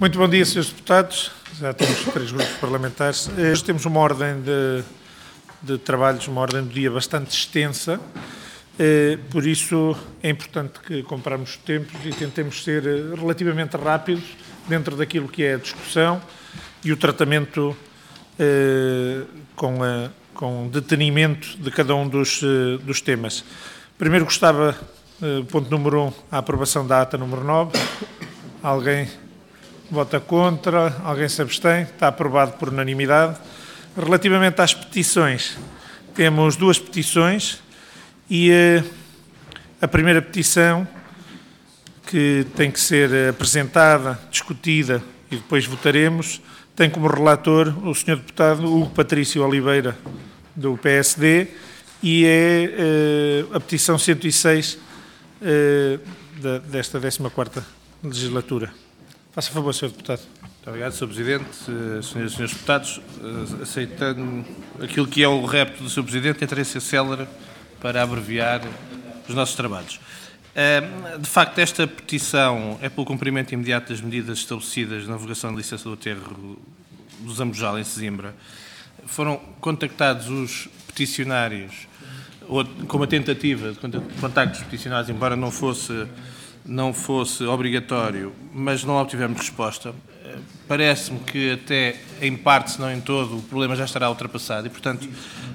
Muito bom dia, Srs. Deputados. Já temos 3 grupos parlamentares. Hoje temos uma ordem de trabalhos, uma ordem do dia bastante extensa. Por isso é importante que compramos tempos e tentemos ser relativamente rápidos dentro daquilo que é a discussão e o tratamento com detenimento de cada um dos temas. Primeiro gostava, ponto número 1, a aprovação da ata número 9. Alguém vota contra? Alguém se abstém? Está aprovado por unanimidade. Relativamente às petições, temos 2 petições e a primeira petição, que tem que ser apresentada, discutida e depois votaremos, tem como relator o Sr. Deputado Hugo Patrício Oliveira, do PSD, e é a petição 106 desta 14ª legislatura. Faça favor, Sr. Deputado. Muito obrigado, Sr. Presidente. Senhoras e Senhores Deputados, aceitando aquilo que é o repto do Sr. Presidente, tentarei ser célere para abreviar os nossos trabalhos. De facto, esta petição é pelo cumprimento imediato das medidas estabelecidas na navegação de licença do aterro do Zambojal, em Sesimbra. Foram contactados os peticionários, com uma tentativa de contacto dos peticionários, embora não fosse obrigatório, mas não obtivemos resposta. Parece-me que até em parte, se não em todo, o problema já estará ultrapassado e, portanto,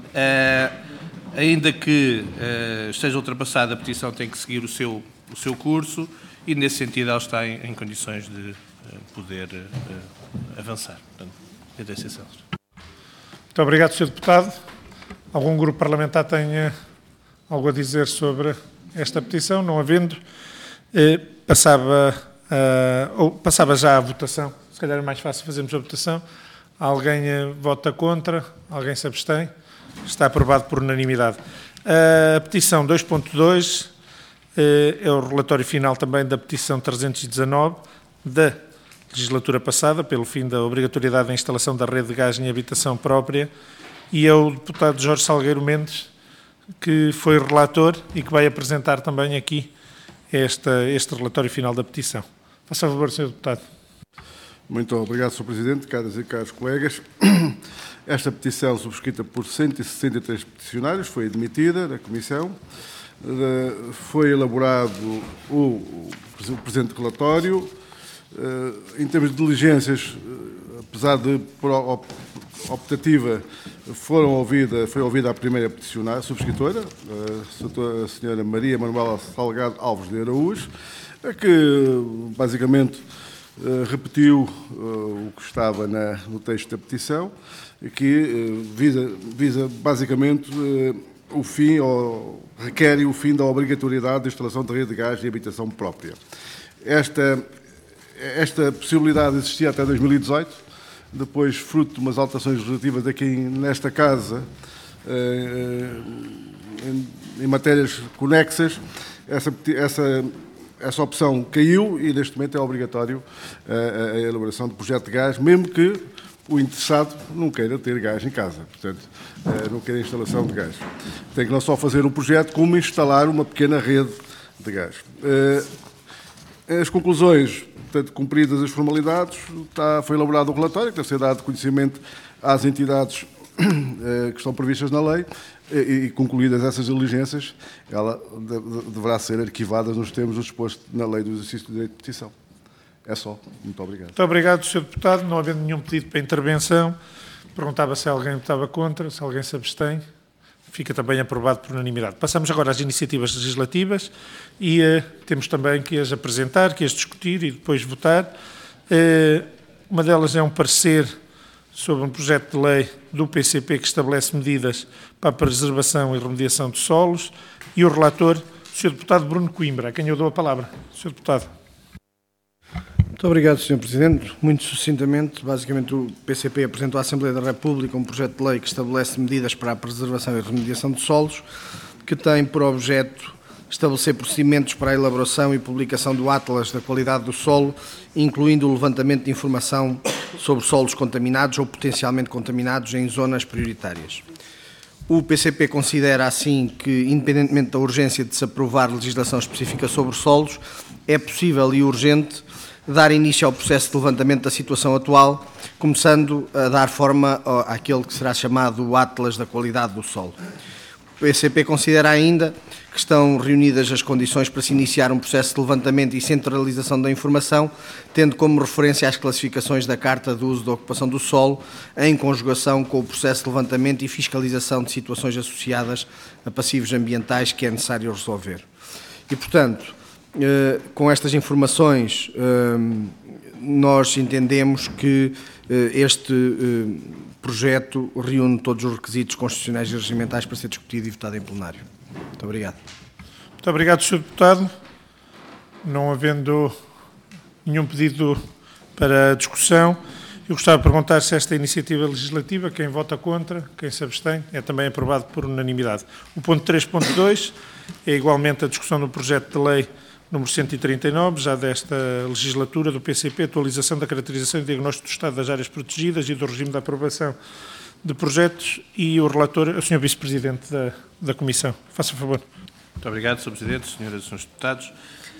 ainda que esteja ultrapassada, a petição tem que seguir o seu curso e, nesse sentido, ela está em condições de poder avançar. Portanto, tentei ser célere. Muito obrigado, Sr. Deputado. Algum grupo parlamentar tem algo a dizer sobre esta petição? Não havendo, passava já à votação. Se calhar é mais fácil fazermos a votação. Alguém vota contra? Alguém se abstém? Está aprovado por unanimidade. A petição 2.2 é o relatório final também da petição 319 da legislatura passada, pelo fim da obrigatoriedade da instalação da rede de gás em habitação própria, e é o deputado Jorge Salgueiro Mendes, que foi relator e que vai apresentar também aqui este relatório final da petição. Faça favor, Sr. Deputado. Muito obrigado, Sr. Presidente, caras e caros colegas. Esta petição, subscrita por 163 peticionários, foi admitida na Comissão. Foi elaborado o presente relatório. Em termos de diligências, apesar de por optativa, foi ouvida a primeira peticionária, subscritora, a Sra. Maria Manuela Salgado Alves de Araújo, que basicamente repetiu o que estava no texto da petição, que visa basicamente o fim, ou requer o fim da obrigatoriedade da instalação de rede de gás em habitação própria. Esta possibilidade existia até 2018, depois, fruto de umas alterações legislativas aqui nesta Casa, em matérias conexas, essa opção caiu e, neste momento, é obrigatório a elaboração de projeto de gás, mesmo que o interessado não queira ter gás em casa, portanto, não queira instalação de gás. Tem que não só fazer um projeto, como instalar uma pequena rede de gás. As conclusões, portanto, cumpridas as formalidades, foi elaborado o relatório, que deve ser dado conhecimento às entidades que estão previstas na lei, e concluídas essas diligências, ela deverá ser arquivada nos termos do disposto na lei do exercício do direito de petição. É só. Muito obrigado. Muito obrigado, Sr. Deputado. Não havendo nenhum pedido para intervenção, perguntava se alguém votava contra, se alguém se abstém. Fica também aprovado por unanimidade. Passamos agora às iniciativas legislativas e temos também que as apresentar, que as discutir e depois votar. Uma delas é um parecer sobre um projeto de lei do PCP que estabelece medidas para a preservação e remediação de solos, e o relator, o Sr. Deputado Bruno Coimbra, a quem eu dou a palavra. Sr. Deputado. Muito obrigado, Sr. Presidente. Muito sucintamente, basicamente o PCP apresentou à Assembleia da República um projeto de lei que estabelece medidas para a preservação e remediação de solos, que tem por objeto estabelecer procedimentos para a elaboração e publicação do Atlas da Qualidade do Solo, incluindo o levantamento de informação sobre solos contaminados ou potencialmente contaminados em zonas prioritárias. O PCP considera assim que, independentemente da urgência de se aprovar legislação específica sobre solos, é possível e urgente dar início ao processo de levantamento da situação atual, começando a dar forma àquele que será chamado o Atlas da Qualidade do Solo. O PCP considera ainda que estão reunidas as condições para se iniciar um processo de levantamento e centralização da informação, tendo como referência as classificações da Carta do Uso da Ocupação do Solo, em conjugação com o processo de levantamento e fiscalização de situações associadas a passivos ambientais que é necessário resolver. E, portanto, com estas informações, nós entendemos que este projeto reúne todos os requisitos constitucionais e regimentais para ser discutido e votado em plenário. Muito obrigado. Muito obrigado, Sr. Deputado. Não havendo nenhum pedido para discussão, eu gostava de perguntar se esta iniciativa legislativa, quem vota contra, quem se abstém, é também aprovado por unanimidade. O ponto 3.2 é igualmente a discussão do projeto de lei número 139, já desta legislatura do PCP, atualização da caracterização e diagnóstico do estado das áreas protegidas e do regime de aprovação de projetos, e o relator, o Sr. Vice-Presidente da Comissão. Faça favor. Muito obrigado, Sr. Presidente, Senhoras e Srs. Deputados.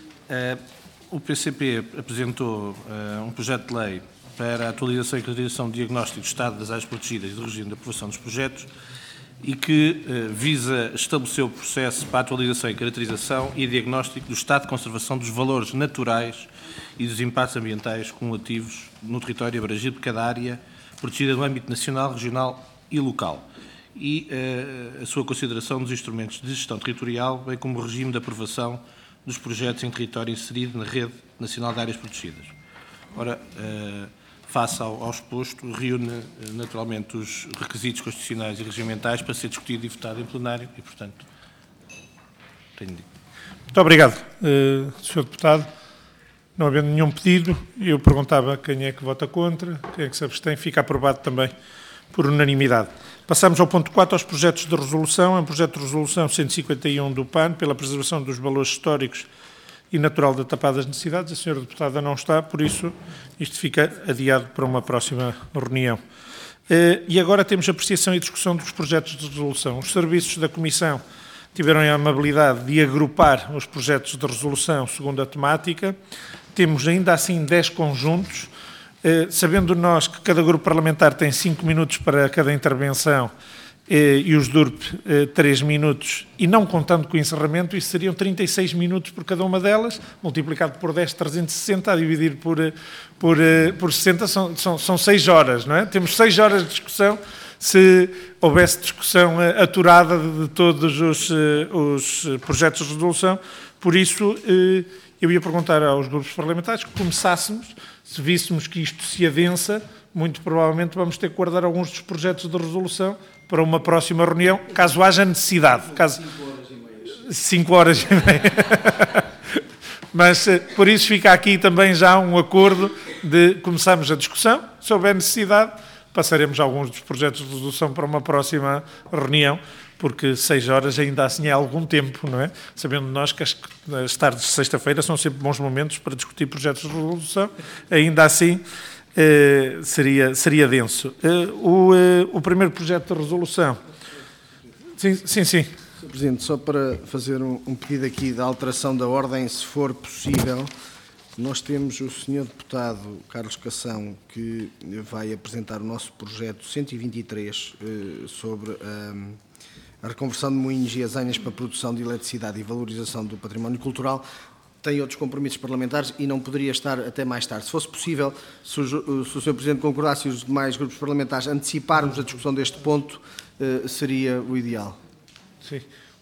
O PCP apresentou um projeto de lei para a atualização e caracterização do diagnóstico do estado das áreas protegidas e do regime de aprovação dos projetos, e que visa estabelecer o processo para a atualização e caracterização e diagnóstico do estado de conservação dos valores naturais e dos impactos ambientais cumulativos no território abrangido por cada área protegida no âmbito nacional, regional e local, e a sua consideração dos instrumentos de gestão territorial, bem como o regime de aprovação dos projetos em território inserido na Rede Nacional de Áreas Protegidas. Ora, face ao exposto, reúne naturalmente os requisitos constitucionais e regimentais para ser discutido e votado em plenário e, portanto, tenho dito. Muito obrigado, Sr. Deputado. Não havendo nenhum pedido, eu perguntava quem é que vota contra, quem é que se abstém, fica aprovado também por unanimidade. Passamos ao ponto 4, aos projetos de resolução. É um projeto de resolução 151 do PAN, pela preservação dos valores históricos e natural da tapada das necessidades. A senhora deputada não está, por isso isto fica adiado para uma próxima reunião. E agora temos a apreciação e discussão dos projetos de resolução. Os serviços da Comissão tiveram a amabilidade de agrupar os projetos de resolução segundo a temática. Temos ainda assim 10 conjuntos, sabendo nós que cada grupo parlamentar tem 5 minutos para cada intervenção, e os DURP 3 minutos, e não contando com o encerramento, isso seriam 36 minutos por cada uma delas, multiplicado por 10, 360, a dividir por 60, são 6 horas, não é? Temos 6 horas de discussão, se houvesse discussão aturada de todos os projetos de resolução. Por isso, eu ia perguntar aos grupos parlamentares que começássemos, se víssemos que isto se adensa, muito provavelmente vamos ter que guardar alguns dos projetos de resolução para uma próxima reunião, caso haja necessidade. 5 horas e meia. Mas, por isso, fica aqui também já um acordo de começarmos a discussão. Se houver necessidade, passaremos alguns dos projetos de resolução para uma próxima reunião, porque 6 horas ainda assim é algum tempo, não é? Sabendo nós que as tardes de sexta-feira são sempre bons momentos para discutir projetos de resolução, ainda assim seria denso. O primeiro projeto de resolução... Sim. Sr. Presidente, só para fazer um pedido aqui de alteração da ordem, se for possível, nós temos o Sr. Deputado Carlos Cação, que vai apresentar o nosso projeto 123 sobre a reconversão de moinhos e azanhas para a produção de eletricidade e valorização do património cultural. Tem outros compromissos parlamentares e não poderia estar até mais tarde. Se fosse possível, se o Sr. Presidente concordasse e os demais grupos parlamentares anteciparmos a discussão deste ponto, seria o ideal. Sim.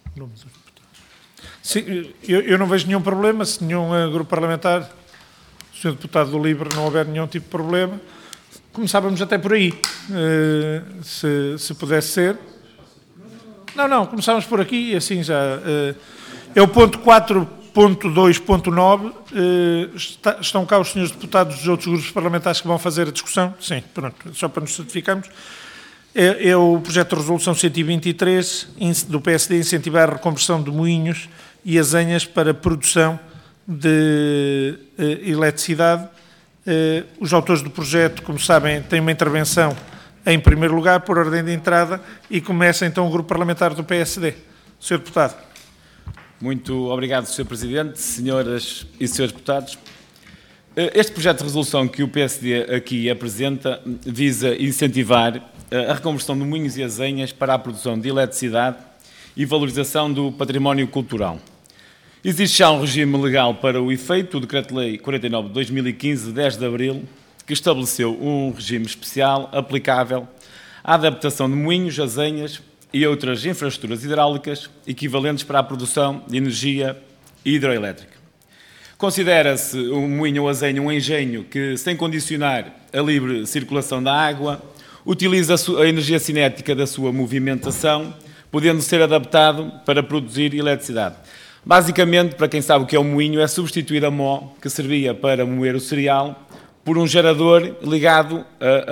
Sim, eu não vejo nenhum problema, se nenhum grupo parlamentar, o Sr. Deputado do LIVRE, não houver nenhum tipo de problema, começávamos até por aí, se pudesse ser. Não, começávamos por aqui e assim já. É o ponto 4.2.9, estão cá os senhores deputados dos outros grupos parlamentares que vão fazer a discussão? Sim, pronto, só para nos certificarmos. É o projeto de resolução 123 do PSD, incentivar a reconversão de moinhos e azanhas para produção de eletricidade. Os autores do projeto, como sabem, têm uma intervenção em primeiro lugar, por ordem de entrada, e começa então o grupo parlamentar do PSD. Sr. Deputado. Muito obrigado, Sr. Presidente, senhoras e senhores deputados. Este projeto de resolução que o PSD aqui apresenta visa incentivar a reconversão de moinhos e azenhas para a produção de eletricidade e valorização do património cultural. Existe já um regime legal para o efeito, o Decreto-Lei 49 de 2015, de 10 de abril, que estabeleceu um regime especial aplicável à adaptação de moinhos, azenhas e outras infraestruturas hidráulicas equivalentes para a produção de energia hidroelétrica. Considera-se um moinho ou azenho um engenho que, sem condicionar a livre circulação da água, utiliza a energia cinética da sua movimentação, podendo ser adaptado para produzir eletricidade. Basicamente, para quem sabe o que é um moinho, é substituir a mó, que servia para moer o cereal, por um gerador ligado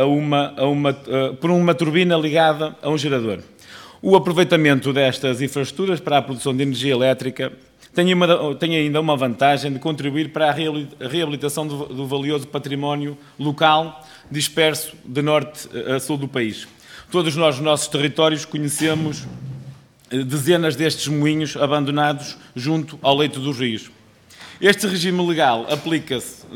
por uma turbina ligada a um gerador. O aproveitamento destas infraestruturas para a produção de energia elétrica tem ainda uma vantagem de contribuir para a reabilitação do valioso património local disperso de norte a sul do país. Todos nós, nos nossos territórios, conhecemos dezenas destes moinhos abandonados junto ao leito dos rios. Este regime legal aplica-se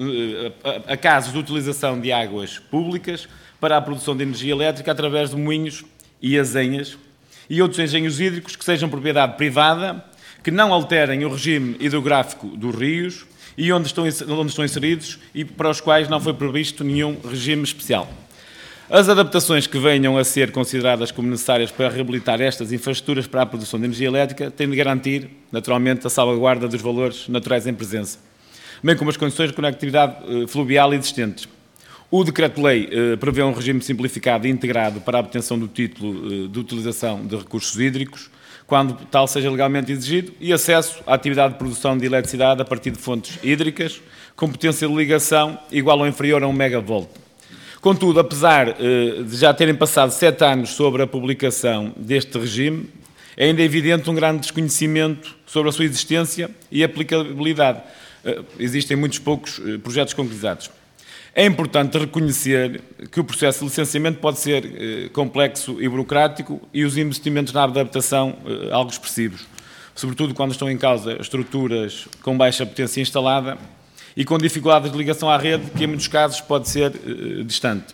a casos de utilização de águas públicas para a produção de energia elétrica através de moinhos e azenhas e outros engenhos hídricos que sejam propriedade privada, que não alterem o regime hidrográfico dos rios e onde estão inseridos e para os quais não foi previsto nenhum regime especial. As adaptações que venham a ser consideradas como necessárias para reabilitar estas infraestruturas para a produção de energia elétrica têm de garantir, naturalmente, a salvaguarda dos valores naturais em presença, bem como as condições de conectividade fluvial existentes. O Decreto-Lei prevê um regime simplificado e integrado para a obtenção do título de utilização de recursos hídricos, quando tal seja legalmente exigido, e acesso à atividade de produção de eletricidade a partir de fontes hídricas, com potência de ligação igual ou inferior a 1 megavolt. Contudo, apesar de já terem passado 7 anos sobre a publicação deste regime, é ainda evidente um grande desconhecimento sobre a sua existência e aplicabilidade. Existem muitos poucos projetos concretizados. É importante reconhecer que o processo de licenciamento pode ser complexo e burocrático e os investimentos na adaptação algo expressivos, sobretudo quando estão em causa estruturas com baixa potência instalada e com dificuldades de ligação à rede, que em muitos casos pode ser distante.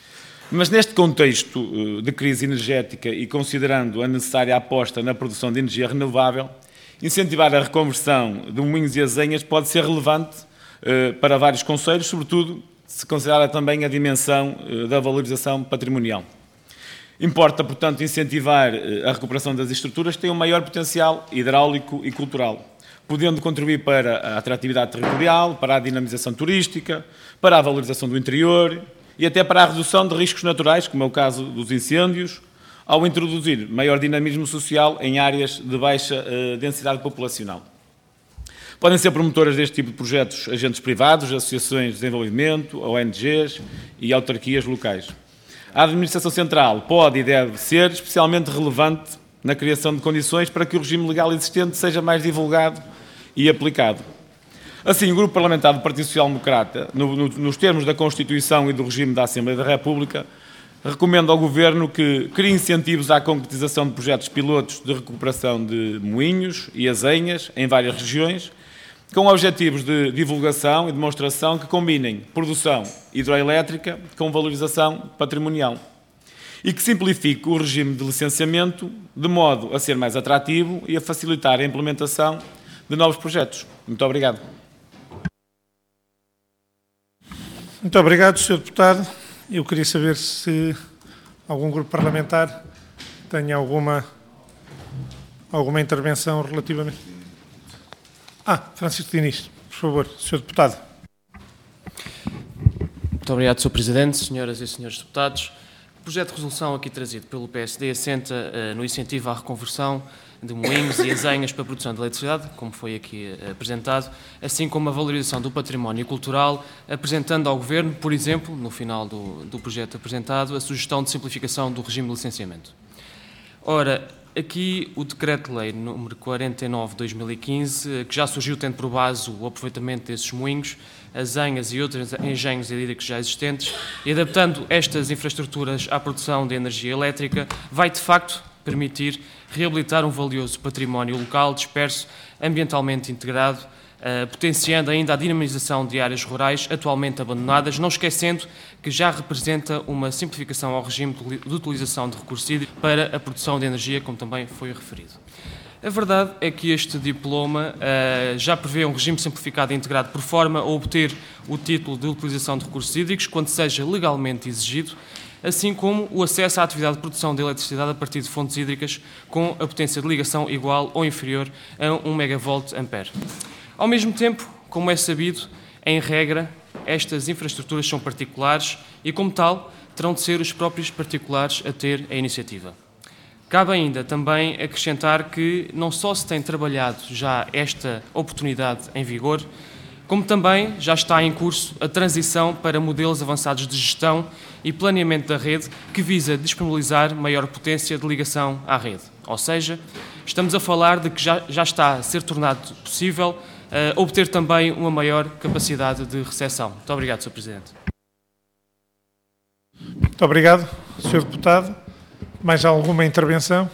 Mas neste contexto de crise energética e considerando a necessária aposta na produção de energia renovável, incentivar a reconversão de moinhos e azenhas pode ser relevante para vários concelhos, sobretudo se considerar também a dimensão da valorização patrimonial. Importa, portanto, incentivar a recuperação das estruturas que têm um maior potencial hidráulico e cultural, podendo contribuir para a atratividade territorial, para a dinamização turística, para a valorização do interior e até para a redução de riscos naturais, como é o caso dos incêndios, ao introduzir maior dinamismo social em áreas de baixa densidade populacional. Podem ser promotoras deste tipo de projetos agentes privados, associações de desenvolvimento, ONGs e autarquias locais. A Administração Central pode e deve ser especialmente relevante na criação de condições para que o regime legal existente seja mais divulgado e aplicado. Assim, o Grupo Parlamentar do Partido Social Democrata, nos termos da Constituição e do regime da Assembleia da República, recomenda ao Governo que crie incentivos à concretização de projetos pilotos de recuperação de moinhos e azenhas em várias regiões, com objetivos de divulgação e demonstração que combinem produção hidroelétrica com valorização patrimonial e que simplifique o regime de licenciamento de modo a ser mais atrativo e a facilitar a implementação de novos projetos. Muito obrigado. Muito obrigado, Sr. Deputado. Eu queria saber se algum grupo parlamentar tem alguma intervenção relativamente... Francisco Diniz, por favor, Sr. Deputado. Muito obrigado, Sr. Presidente, senhoras e senhores deputados. O projeto de resolução aqui trazido pelo PSD assenta no incentivo à reconversão de moinhos e azenhas para a produção de eletricidade, como foi aqui apresentado, assim como a valorização do património cultural, apresentando ao Governo, por exemplo, no final do projeto apresentado, a sugestão de simplificação do regime de licenciamento. Ora, aqui o Decreto-Lei número 49 de 2015, que já surgiu tendo por base o aproveitamento desses moinhos, azenhas e outros engenhos hídricos já existentes, e adaptando estas infraestruturas à produção de energia elétrica, vai de facto permitir reabilitar um valioso património local disperso, ambientalmente integrado, potenciando ainda a dinamização de áreas rurais atualmente abandonadas, não esquecendo que já representa uma simplificação ao regime de utilização de recursos hídricos para a produção de energia, como também foi referido. A verdade é que este diploma já prevê um regime simplificado e integrado por forma a obter o título de utilização de recursos hídricos quando seja legalmente exigido, assim como o acesso à atividade de produção de eletricidade a partir de fontes hídricas com a potência de ligação igual ou inferior a 1 MVA. Ao mesmo tempo, como é sabido, em regra, estas infraestruturas são particulares e, como tal, terão de ser os próprios particulares a ter a iniciativa. Cabe ainda também acrescentar que não só se tem trabalhado já esta oportunidade em vigor, como também já está em curso a transição para modelos avançados de gestão e planeamento da rede que visa disponibilizar maior potência de ligação à rede. Ou seja, estamos a falar de que já está a ser tornado possível obter também uma maior capacidade de recepção. Muito obrigado, Sr. Presidente. Muito obrigado, Sr. Deputado. Mais alguma intervenção?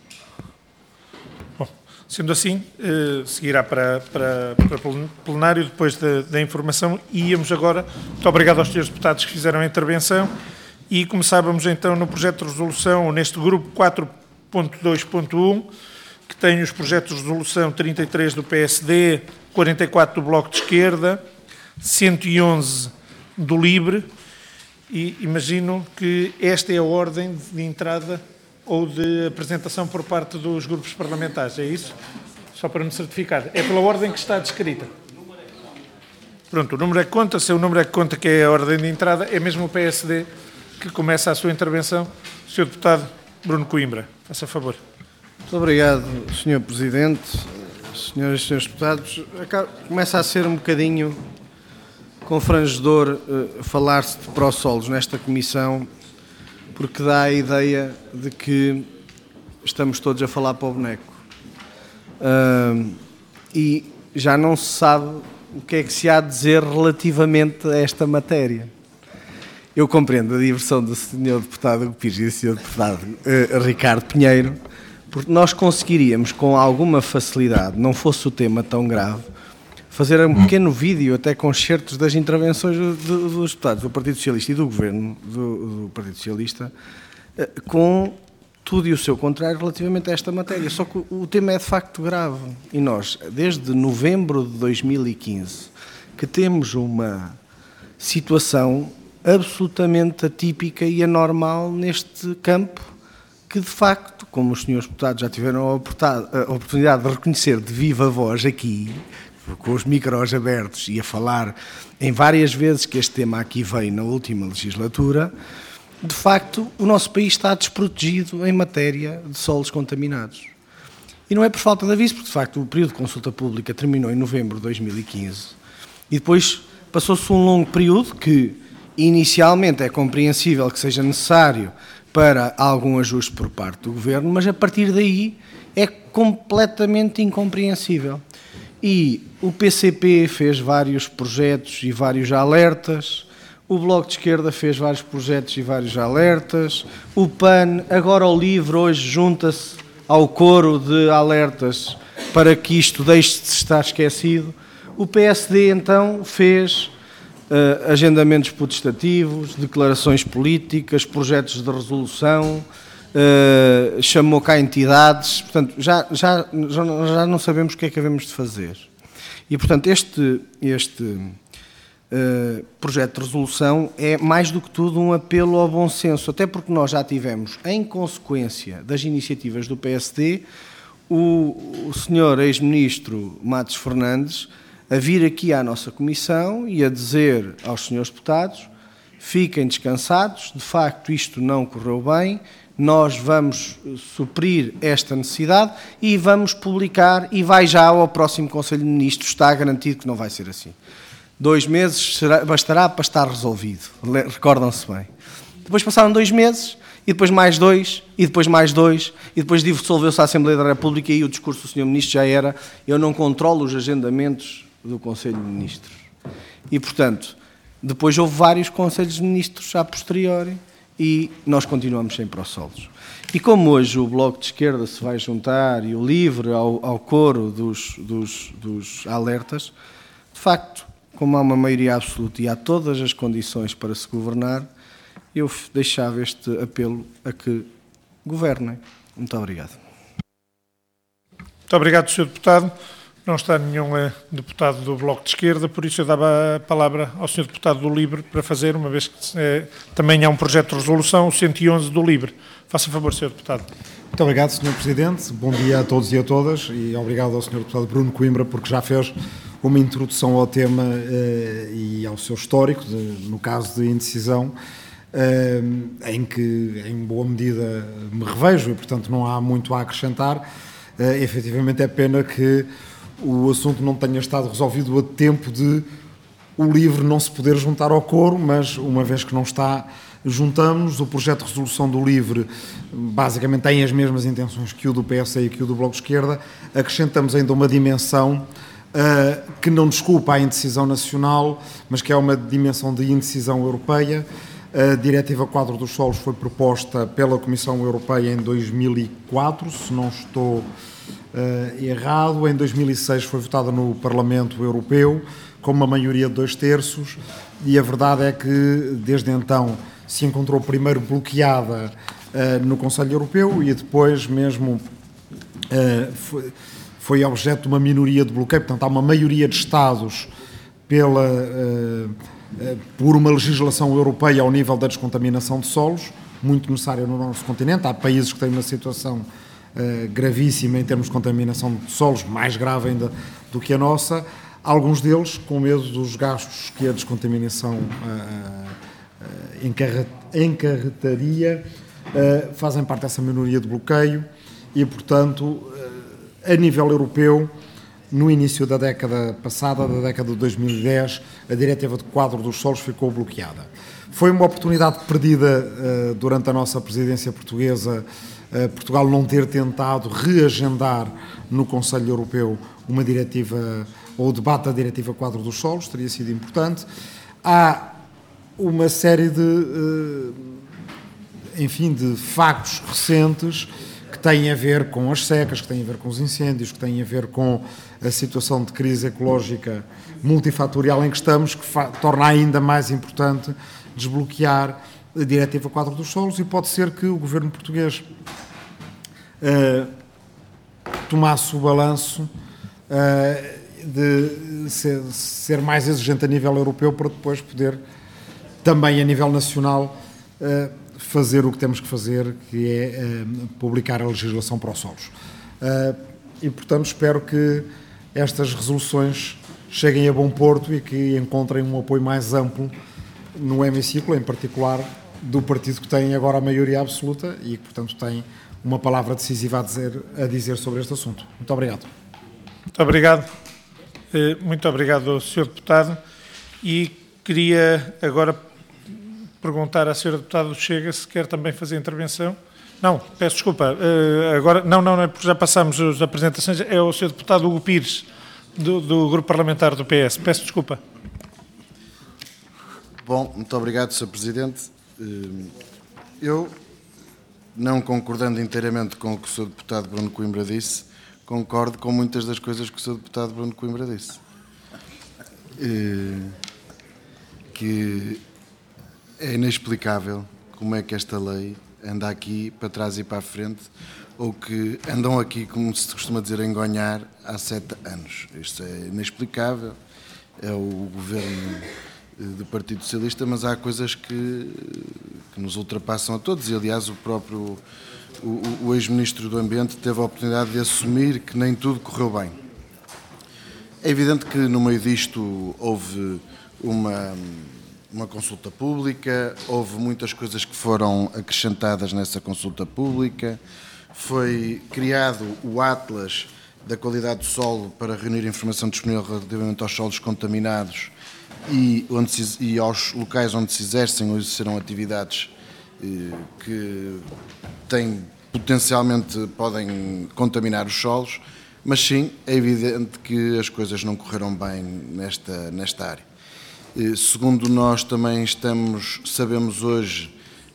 Bom, sendo assim, seguirá para o plenário depois da informação e íamos agora. Muito obrigado aos senhores deputados que fizeram a intervenção e começávamos então no projeto de resolução, neste grupo 4.2.1, que tem os projetos de resolução 33 do PSD, 44 do Bloco de Esquerda, 111 do LIVRE, e imagino que esta é a ordem de entrada ou de apresentação por parte dos grupos parlamentares, é isso? Só para me certificar. É pela ordem que está descrita. Pronto, o número é que conta, se é o número é que conta que é a ordem de entrada, é mesmo o PSD que começa a sua intervenção. Sr. Deputado Bruno Coimbra, faça favor. Muito obrigado, Sr. Presidente. Senhoras e senhores deputados, começa a ser um bocadinho confrangedor falar-se de pró-solos nesta comissão, porque dá a ideia de que estamos todos a falar para o boneco. E já não se sabe o que é que se há de dizer relativamente a esta matéria. Eu compreendo a diversão do Sr. Deputado Hugo Pires e do Sr. Deputado Ricardo Pinheiro, porque nós conseguiríamos com alguma facilidade, não fosse o tema tão grave, fazer um pequeno vídeo até com excertos das intervenções dos deputados do Partido Socialista e do Governo do Partido Socialista, com tudo e o seu contrário relativamente a esta matéria. Só que o tema é de facto grave. E nós, desde novembro de 2015, que temos uma situação absolutamente atípica e anormal neste campo, que de facto, como os senhores deputados já tiveram a oportunidade de reconhecer de viva voz aqui, com os micros abertos e a falar em várias vezes que este tema aqui veio na última legislatura, de facto o nosso país está desprotegido em matéria de solos contaminados. E não é por falta de aviso, porque de facto o período de consulta pública terminou em novembro de 2015 e depois passou-se um longo período que inicialmente é compreensível que seja necessário para algum ajuste por parte do Governo, mas a partir daí é completamente incompreensível. E o PCP fez vários projetos e vários alertas, o Bloco de Esquerda fez vários projetos e vários alertas, o PAN, agora o LIVRE, hoje junta-se ao coro de alertas para que isto deixe de estar esquecido. O PSD, então, fez agendamentos protestativos, declarações políticas, projetos de resolução, chamou cá entidades, portanto, já não sabemos o que é que havemos de fazer. E, portanto, este projeto de resolução é, mais do que tudo, um apelo ao bom senso, até porque nós já tivemos, em consequência das iniciativas do PSD, o senhor ex-ministro Matos Fernandes a vir aqui à nossa comissão e a dizer aos senhores deputados: fiquem descansados, de facto isto não correu bem, nós vamos suprir esta necessidade e vamos publicar, e vai já ao próximo Conselho de Ministros, está garantido que não vai ser assim. 2 meses bastará para estar resolvido, recordam-se bem. Depois passaram 2 meses, e depois mais 2, e depois mais 2, e depois dissolveu-se a Assembleia da República e o discurso do Sr. Ministro já era: eu não controlo os agendamentos do Conselho de Ministros. E, portanto, depois houve vários Conselhos de Ministros a posteriori e nós continuamos sem pró-solos. E como hoje o Bloco de Esquerda se vai juntar e o LIVRE ao coro dos alertas, de facto, como há uma maioria absoluta e há todas as condições para se governar, eu deixava este apelo a que governem. Muito obrigado. Muito obrigado, Sr. Deputado. Não está nenhum deputado do Bloco de Esquerda, por isso eu dava a palavra ao Sr. Deputado do LIVRE para fazer, uma vez que também há um projeto de resolução, o 111 do LIVRE. Faça favor, Sr. Deputado. Muito obrigado, Sr. Presidente. Bom dia a todos e a todas e obrigado ao Sr. Deputado Bruno Coimbra porque já fez uma introdução ao tema e ao seu histórico, no caso de indecisão, em que, em boa medida, me revejo e, portanto, não há muito a acrescentar. Efetivamente, é pena que o assunto não tenha estado resolvido a tempo de o LIVRE não se poder juntar ao coro, mas, uma vez que não está, juntamos. O projeto de resolução do LIVRE basicamente tem as mesmas intenções que o do PSE e que o do Bloco de Esquerda. Acrescentamos ainda uma dimensão que não desculpa a indecisão nacional, mas que é uma dimensão de indecisão europeia. A Diretiva Quadro dos Solos foi proposta pela Comissão Europeia em 2004, se não estou errado. Em 2006 foi votada no Parlamento Europeu, com uma maioria de 2/3, e a verdade é que, desde então, se encontrou primeiro bloqueada no Conselho Europeu e depois mesmo foi objeto de uma minoria de bloqueio. Portanto, há uma maioria de Estados por uma legislação europeia ao nível da descontaminação de solos, muito necessária no nosso continente. Há países que têm uma situação gravíssima em termos de contaminação de solos, mais grave ainda do que a nossa. Alguns deles, com medo dos gastos que a descontaminação encarretaria, fazem parte dessa minoria de bloqueio e, portanto, a nível europeu, no início da década passada, da década de 2010, a Diretiva de Quadro dos Solos ficou bloqueada. Foi uma oportunidade perdida durante a nossa presidência portuguesa, Portugal não ter tentado reagendar no Conselho Europeu uma diretiva, ou o debate da Diretiva Quadro dos Solos, teria sido importante. Há uma série de factos recentes que têm a ver com as secas, que têm a ver com os incêndios, que têm a ver com a situação de crise ecológica multifatorial em que estamos, que torna ainda mais importante desbloquear a Diretiva Quadro dos Solos, e pode ser que o governo português tomasse o balanço de ser mais exigente a nível europeu para depois poder, também a nível nacional, fazer o que temos que fazer, que é publicar a legislação para os solos. E, portanto, espero que estas resoluções cheguem a bom porto e que encontrem um apoio mais amplo no hemiciclo, em particular do partido que tem agora a maioria absoluta e que, portanto, tem uma palavra decisiva a dizer sobre este assunto. Muito obrigado. Muito obrigado. Muito obrigado ao Sr. Deputado. E queria agora perguntar à Sra. Deputada do Chega se quer também fazer intervenção. Não, peço desculpa. Agora, não, porque já passámos as apresentações. É o Sr. Deputado Hugo Pires, do Grupo Parlamentar do PS. Peço desculpa. Bom, muito obrigado, Sr. Presidente. Eu, não concordando inteiramente com o que o Sr. Deputado Bruno Coimbra disse, concordo com muitas das coisas que o Sr. Deputado Bruno Coimbra disse. Que é inexplicável como é que esta lei anda aqui para trás e para a frente, ou que andam aqui, como se costuma dizer, a engonhar há 7 anos. Isto é inexplicável. É o governo do Partido Socialista, mas há coisas que nos ultrapassam a todos, e aliás o próprio o ex-ministro do Ambiente teve a oportunidade de assumir que nem tudo correu bem. É evidente que no meio disto houve uma consulta pública, houve muitas coisas que foram acrescentadas nessa consulta pública, foi criado o Atlas da qualidade do solo para reunir informação disponível relativamente aos solos contaminados e aos locais onde se exercem ou exerceram atividades que potencialmente podem contaminar os solos, mas sim, é evidente que as coisas não correram bem nesta área. Segundo nós também sabemos hoje,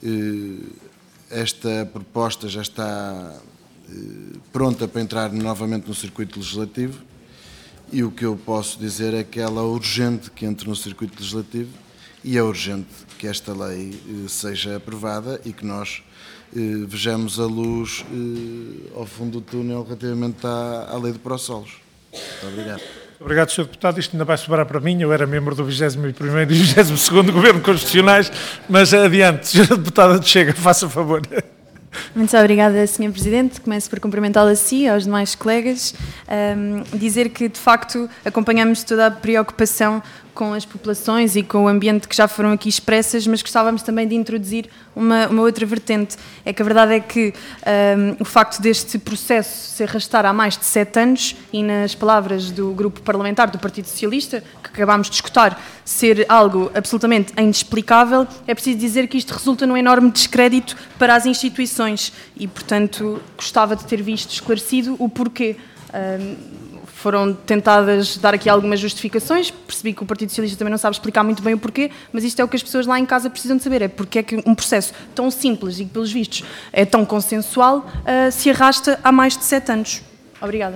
esta proposta já está pronta para entrar novamente no circuito legislativo, e o que eu posso dizer é que ela é urgente que entre no circuito legislativo e é urgente que esta lei seja aprovada e que nós vejamos a luz ao fundo do túnel relativamente à lei de pró-solos. Muito obrigado. Obrigado, Sr. Deputado. Isto ainda vai sobrar para mim. Eu era membro do 21º e 22º Governo Constitucionais, mas adiante, Sra. Deputada de Chega, faça favor. Muito obrigada, Sr. Presidente. Começo por cumprimentá-lo a si e aos demais colegas. Dizer que, de facto, acompanhamos toda a preocupação com as populações e com o ambiente que já foram aqui expressas, mas gostávamos também de introduzir uma outra vertente. É que a verdade é que o facto deste processo se arrastar há mais de 7 anos e, nas palavras do grupo parlamentar do Partido Socialista, que acabámos de escutar, ser algo absolutamente inexplicável, é preciso dizer que isto resulta num enorme descrédito para as instituições e, portanto, gostava de ter visto esclarecido o porquê. Foram tentadas dar aqui algumas justificações, percebi que o Partido Socialista também não sabe explicar muito bem o porquê, mas isto é o que as pessoas lá em casa precisam de saber, é porque é que um processo tão simples e que, pelos vistos, é tão consensual, se arrasta há mais de 7 anos. Obrigada.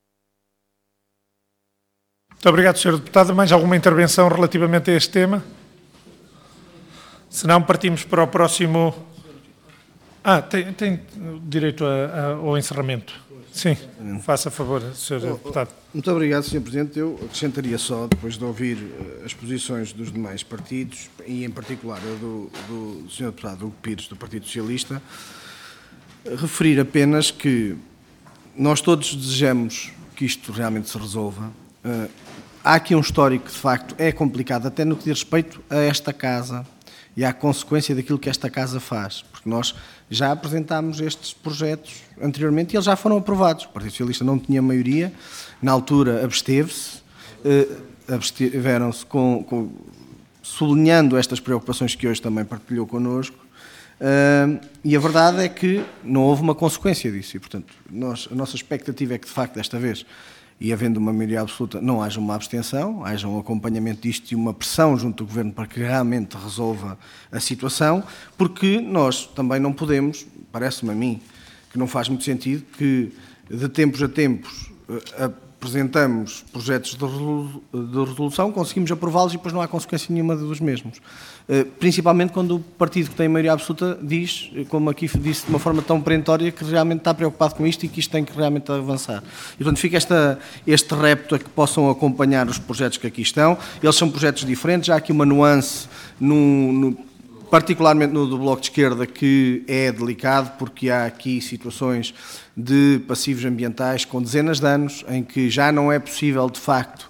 Muito obrigado, Sr. Deputado. Mais alguma intervenção relativamente a este tema? Se não, partimos para o próximo... tem direito ao encerramento. Sim, faça favor, Sr. Deputado. Muito obrigado, Sr. Presidente. Eu acrescentaria só, depois de ouvir as posições dos demais partidos, e em particular a do Sr. Deputado Hugo Pires, do Partido Socialista, referir apenas que nós todos desejamos que isto realmente se resolva. Há aqui um histórico que, de facto, é complicado, até no que diz respeito a esta Casa e à consequência daquilo que esta Casa faz, porque nós já apresentámos estes projetos anteriormente e eles já foram aprovados. O Partido Socialista não tinha maioria, na altura absteve-se, abstiveram-se sublinhando estas preocupações que hoje também partilhou connosco, e a verdade é que não houve uma consequência disso e, portanto, a nossa expectativa é que, de facto, desta vez, e havendo uma maioria absoluta, não haja uma abstenção, haja um acompanhamento disto e uma pressão junto do Governo para que realmente resolva a situação, porque nós também não podemos, parece-me a mim, que não faz muito sentido que de tempos a tempos apresentamos projetos de resolução, conseguimos aprová-los e depois não há consequência nenhuma dos mesmos. Principalmente quando o partido que tem maioria absoluta diz, como aqui disse de uma forma tão perentória, que realmente está preocupado com isto e que isto tem que realmente avançar. E portanto fica este repto a que possam acompanhar os projetos que aqui estão. Eles são projetos diferentes, há aqui uma nuance particularmente no do Bloco de Esquerda, que é delicado, porque há aqui situações de passivos ambientais com dezenas de anos, em que já não é possível, de facto,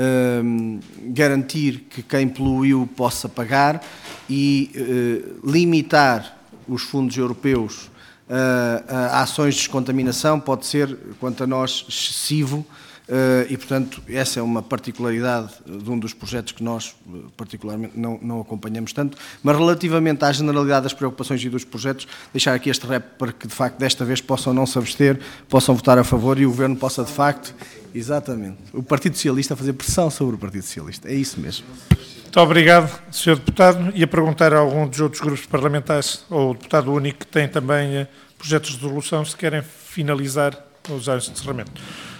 garantir que quem poluiu possa pagar e limitar os fundos europeus a ações de descontaminação pode ser, quanto a nós, excessivo. E, portanto, essa é uma particularidade de um dos projetos que nós, particularmente, não acompanhamos tanto. Mas, relativamente à generalidade das preocupações e dos projetos, deixar aqui este rep para que, de facto, desta vez possam não se abster, possam votar a favor e o Governo possa, de facto, exatamente, o Partido Socialista fazer pressão sobre o Partido Socialista. É isso mesmo. Muito obrigado, Sr. Deputado. E a perguntar a algum dos outros grupos parlamentares, ou o deputado único, que tem também projetos de resolução, se querem finalizar ou usar este encerramento.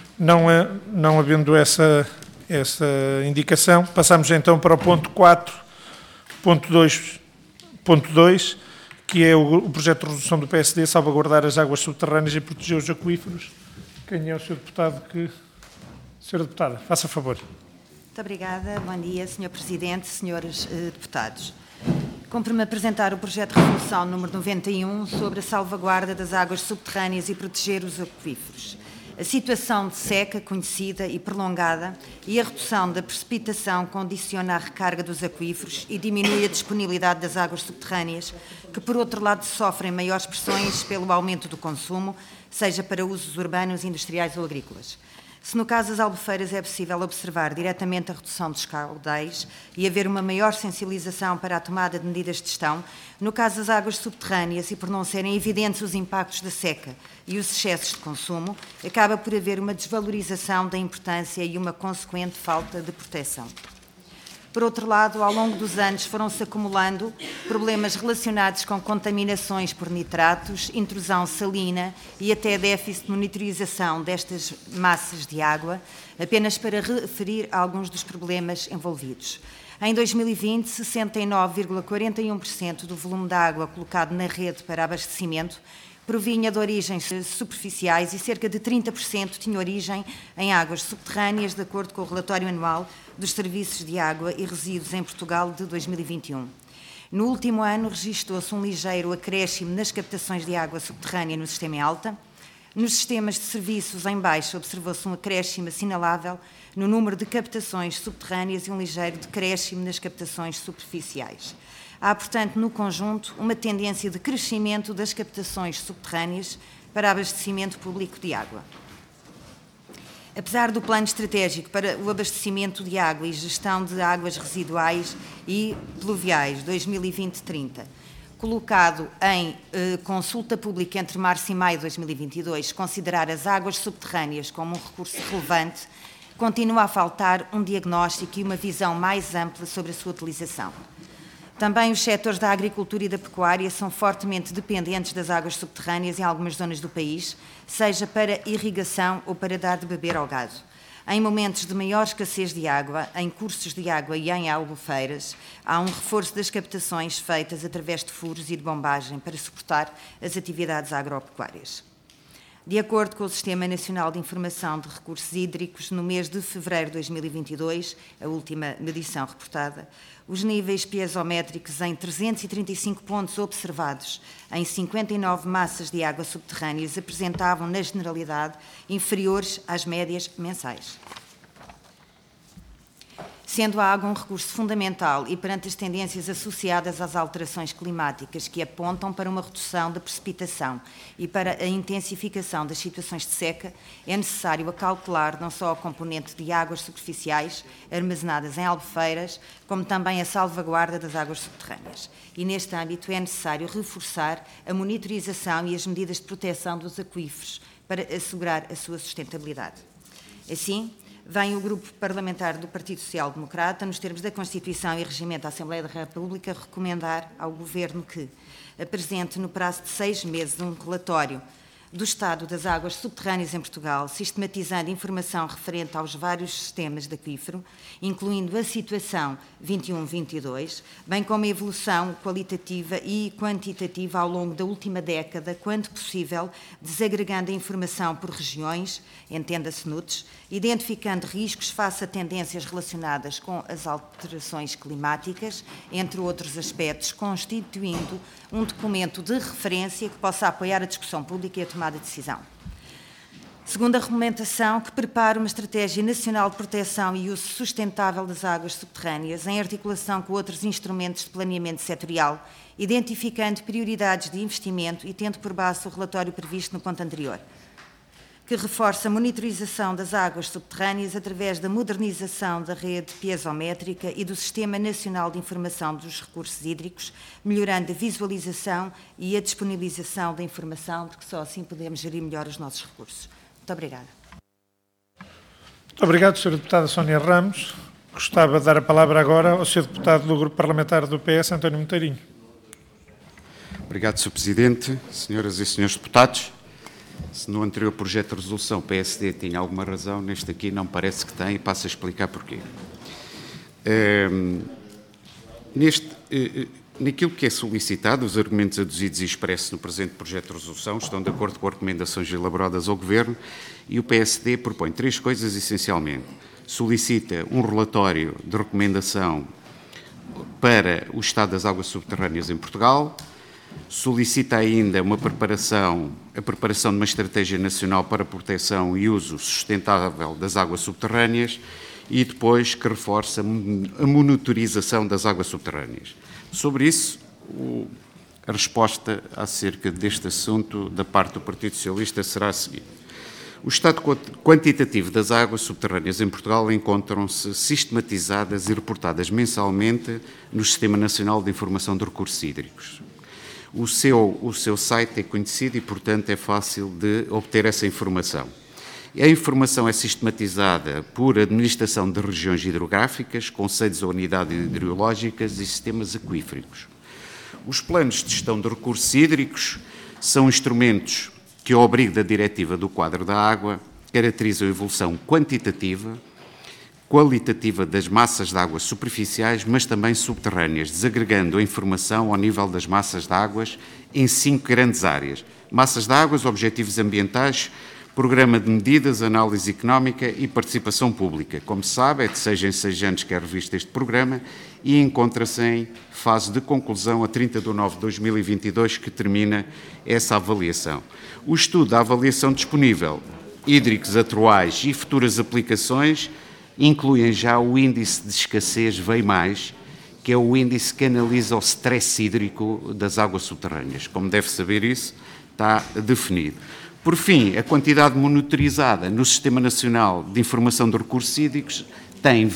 Não havendo essa indicação, passamos então para o ponto 4.2, que é o projeto de resolução do PSD, salvaguardar as águas subterrâneas e proteger os aquíferos. Quem é o Sr. Deputado que... Sra. Deputada, faça favor. Muito obrigada. Bom dia, Sr. Presidente, Srs. Deputados. Cumpre-me apresentar o projeto de resolução número 91 sobre a salvaguarda das águas subterrâneas e proteger os aquíferos. A situação de seca conhecida e prolongada e a redução da precipitação condiciona a recarga dos aquíferos e diminui a disponibilidade das águas subterrâneas, que, por outro lado, sofrem maiores pressões pelo aumento do consumo, seja para usos urbanos, industriais ou agrícolas. Se no caso das albufeiras é possível observar diretamente a redução dos caudais e haver uma maior sensibilização para a tomada de medidas de gestão, no caso das águas subterrâneas e por não serem evidentes os impactos da seca e os excessos de consumo, acaba por haver uma desvalorização da importância e uma consequente falta de proteção. Por outro lado, ao longo dos anos foram-se acumulando problemas relacionados com contaminações por nitratos, intrusão salina e até déficit de monitorização destas massas de água, apenas para referir a alguns dos problemas envolvidos. Em 2020, 69,41% do volume de água colocado na rede para abastecimento provinha de origens superficiais e cerca de 30% tinha origem em águas subterrâneas, de acordo com o relatório anual dos Serviços de Água e Resíduos em Portugal de 2021. No último ano, registrou-se um ligeiro acréscimo nas captações de água subterrânea no sistema em alta. Nos sistemas de serviços em baixo, observou-se um acréscimo assinalável no número de captações subterrâneas e um ligeiro decréscimo nas captações superficiais. Há, portanto, no conjunto, uma tendência de crescimento das captações subterrâneas para abastecimento público de água. Apesar do plano estratégico para o abastecimento de água e gestão de águas residuais e pluviais 2020-30, colocado em consulta pública entre março e maio de 2022, considerar as águas subterrâneas como um recurso relevante, continua a faltar um diagnóstico e uma visão mais ampla sobre a sua utilização. Também os setores da agricultura e da pecuária são fortemente dependentes das águas subterrâneas em algumas zonas do país, seja para irrigação ou para dar de beber ao gado. Em momentos de maior escassez de água, em cursos de água e em albufeiras, há um reforço das captações feitas através de furos e de bombagem para suportar as atividades agropecuárias. De acordo com o Sistema Nacional de Informação de Recursos Hídricos, no mês de fevereiro de 2022, a última medição reportada, os níveis piezométricos em 335 pontos observados em 59 massas de água subterrâneas apresentavam, na generalidade, inferiores às médias mensais. Sendo a água um recurso fundamental e perante as tendências associadas às alterações climáticas que apontam para uma redução da precipitação e para a intensificação das situações de seca, é necessário acautelar não só a componente de águas superficiais armazenadas em albufeiras, como também a salvaguarda das águas subterrâneas. E neste âmbito é necessário reforçar a monitorização e as medidas de proteção dos aquíferos para assegurar a sua sustentabilidade. Assim, vem o Grupo Parlamentar do Partido Social Democrata, nos termos da Constituição e Regimento da Assembleia da República, recomendar ao Governo que apresente no prazo de 6 meses um relatório do estado das águas subterrâneas em Portugal, sistematizando informação referente aos vários sistemas de aquífero, incluindo a situação 21-22, bem como a evolução qualitativa e quantitativa ao longo da última década, quando possível, desagregando a informação por regiões, entenda-se NUTS, identificando riscos face a tendências relacionadas com as alterações climáticas, entre outros aspectos, constituindo um documento de referência que possa apoiar a discussão pública e a tomada de decisão. Segunda regulamentação, que prepara uma estratégia nacional de proteção e uso sustentável das águas subterrâneas, em articulação com outros instrumentos de planeamento setorial, identificando prioridades de investimento e tendo por base o relatório previsto no ponto anterior, que reforça a monitorização das águas subterrâneas através da modernização da rede piezométrica e do Sistema Nacional de Informação dos Recursos Hídricos, melhorando a visualização e a disponibilização da informação, porque só assim podemos gerir melhor os nossos recursos. Muito obrigada. Muito obrigado, Sra. Deputada Sónia Ramos. Gostava de dar a palavra agora ao Sr. Deputado do Grupo Parlamentar do PS, António Moteirinho. Obrigado, Sr. Presidente, senhoras e senhores deputados. Se no anterior projeto de resolução o PSD tinha alguma razão, neste aqui não parece que tem, e passo a explicar porquê. Naquilo que é solicitado, os argumentos aduzidos e expressos no presente projeto de resolução estão de acordo com as recomendações elaboradas ao Governo e o PSD propõe 3 coisas essencialmente. Solicita um relatório de recomendação para o estado das águas subterrâneas em Portugal, solicita ainda a preparação de uma estratégia nacional para a proteção e uso sustentável das águas subterrâneas e depois que reforça a monitorização das águas subterrâneas. Sobre isso, a resposta acerca deste assunto da parte do Partido Socialista será a seguinte. O estado quantitativo das águas subterrâneas em Portugal encontram-se sistematizadas e reportadas mensalmente no Sistema Nacional de Informação de Recursos Hídricos. O seu site é conhecido e, portanto, é fácil de obter essa informação. A informação é sistematizada por administração de regiões hidrográficas, conselhos ou unidades hidrológicas e sistemas aquíferos. Os planos de gestão de recursos hídricos são instrumentos que, ao abrigo da Diretiva do Quadro da Água, caracterizam a evolução quantitativa, qualitativa das massas de águas superficiais, mas também subterrâneas, desagregando a informação ao nível das massas de águas em 5 grandes áreas. Massas de águas, objetivos ambientais, programa de medidas, análise económica e participação pública. Como se sabe, é de 6 em 6 anos que é revisto este programa e encontra-se em fase de conclusão a 30 de nove de 2022, que termina essa avaliação. O estudo da avaliação disponível, hídricos atuais e futuras aplicações, incluem já o índice de escassez VEI+, que é o índice que analisa o stress hídrico das águas subterrâneas. Como deve saber isso, está definido. Por fim, a quantidade monitorizada no Sistema Nacional de Informação de Recursos Hídricos tem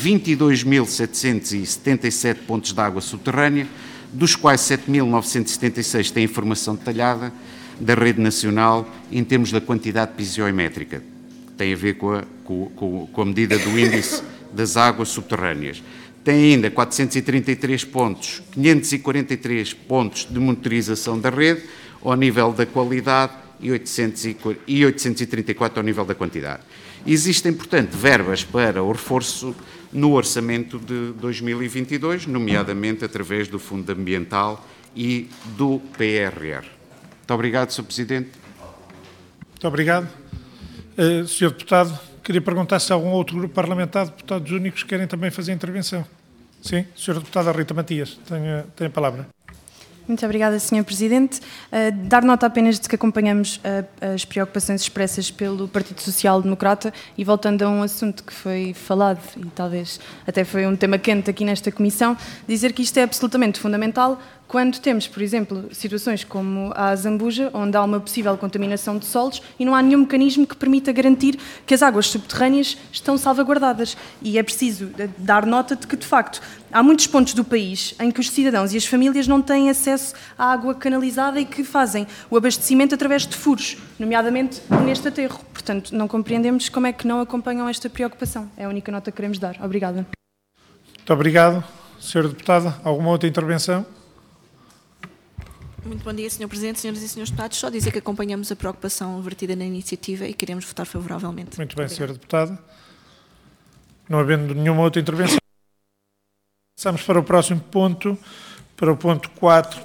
22.777 pontos de água subterrânea, dos quais 7.976 têm informação detalhada da rede nacional em termos da quantidade pisométrica. Tem a ver com a medida do índice das águas subterrâneas. Tem ainda 433 pontos, 543 pontos de monitorização da rede ao nível da qualidade e 834 ao nível da quantidade. Existem, portanto, verbas para o reforço no orçamento de 2022, nomeadamente através do Fundo Ambiental e do PRR. Muito obrigado, Sr. Presidente. Muito obrigado. Sr. Deputado, queria perguntar se há algum outro grupo parlamentar de deputados únicos que querem também fazer intervenção. Sim, Sra. Deputada Rita Matias, tem a palavra. Muito obrigada, Sr. Presidente. Dar nota apenas de que acompanhamos as preocupações expressas pelo Partido Social Democrata e voltando a um assunto que foi falado e talvez até foi um tema quente aqui nesta Comissão, dizer que isto é absolutamente fundamental quando temos, por exemplo, situações como a Zambuja, onde há uma possível contaminação de solos e não há nenhum mecanismo que permita garantir que as águas subterrâneas estão salvaguardadas. E é preciso dar nota de que, de facto, há muitos pontos do país em que os cidadãos e as famílias não têm acesso à água canalizada e que fazem o abastecimento através de furos, nomeadamente neste aterro. Portanto, não compreendemos como é que não acompanham esta preocupação. É a única nota que queremos dar. Obrigada. Muito obrigado. Sra. Deputada, alguma outra intervenção? Muito bom dia, Sr. Presidente, Senhoras e Senhores Deputados. Só dizer que acompanhamos a preocupação vertida na iniciativa e queremos votar favoravelmente. Muito bem, Sra. Deputada. Não havendo nenhuma outra intervenção, passamos para o próximo ponto, para o ponto 4.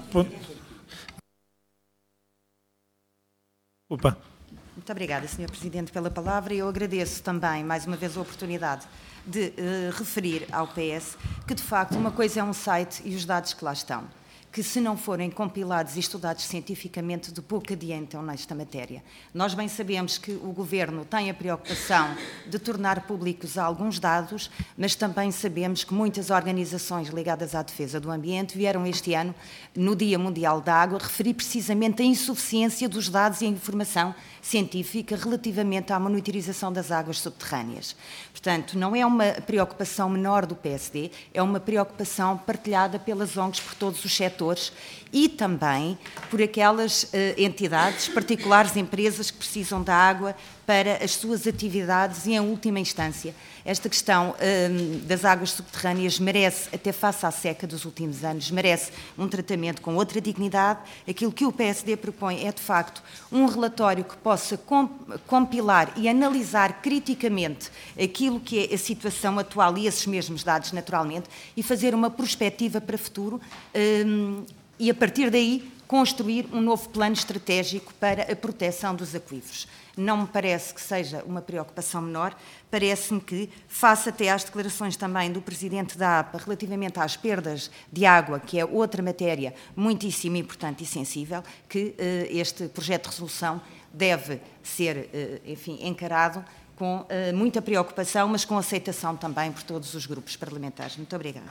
Opa. Muito obrigada, Sr. Presidente, pela palavra. Eu agradeço também, mais uma vez, a oportunidade de referir ao PS que, de facto, uma coisa é um site e os dados que lá estão, que se não forem compilados e estudados cientificamente, de pouco adiantam nesta matéria. Nós bem sabemos que o Governo tem a preocupação de tornar públicos alguns dados, mas também sabemos que muitas organizações ligadas à defesa do ambiente vieram este ano, no Dia Mundial da Água, referir precisamente a insuficiência dos dados e a informação científica relativamente à monitorização das águas subterrâneas. Portanto, não é uma preocupação menor do PSD, é uma preocupação partilhada pelas ONGs, por todos os setores e também por aquelas entidades, particulares empresas que precisam da água para as suas atividades e, em última instância, esta questão das águas subterrâneas merece, até face à seca dos últimos anos, merece um tratamento com outra dignidade. Aquilo que o PSD propõe é, de facto, um relatório que possa compilar e analisar criticamente aquilo que é a situação atual e esses mesmos dados, naturalmente, e fazer uma perspectiva para o futuro e, a partir daí, construir um novo plano estratégico para a proteção dos aquíferos. Não me parece que seja uma preocupação menor, parece-me que, face até às declarações também do Presidente da APA relativamente às perdas de água, que é outra matéria muitíssimo importante e sensível, que este projeto de resolução deve ser, enfim, encarado com muita preocupação, mas com aceitação também por todos os grupos parlamentares. Muito obrigada.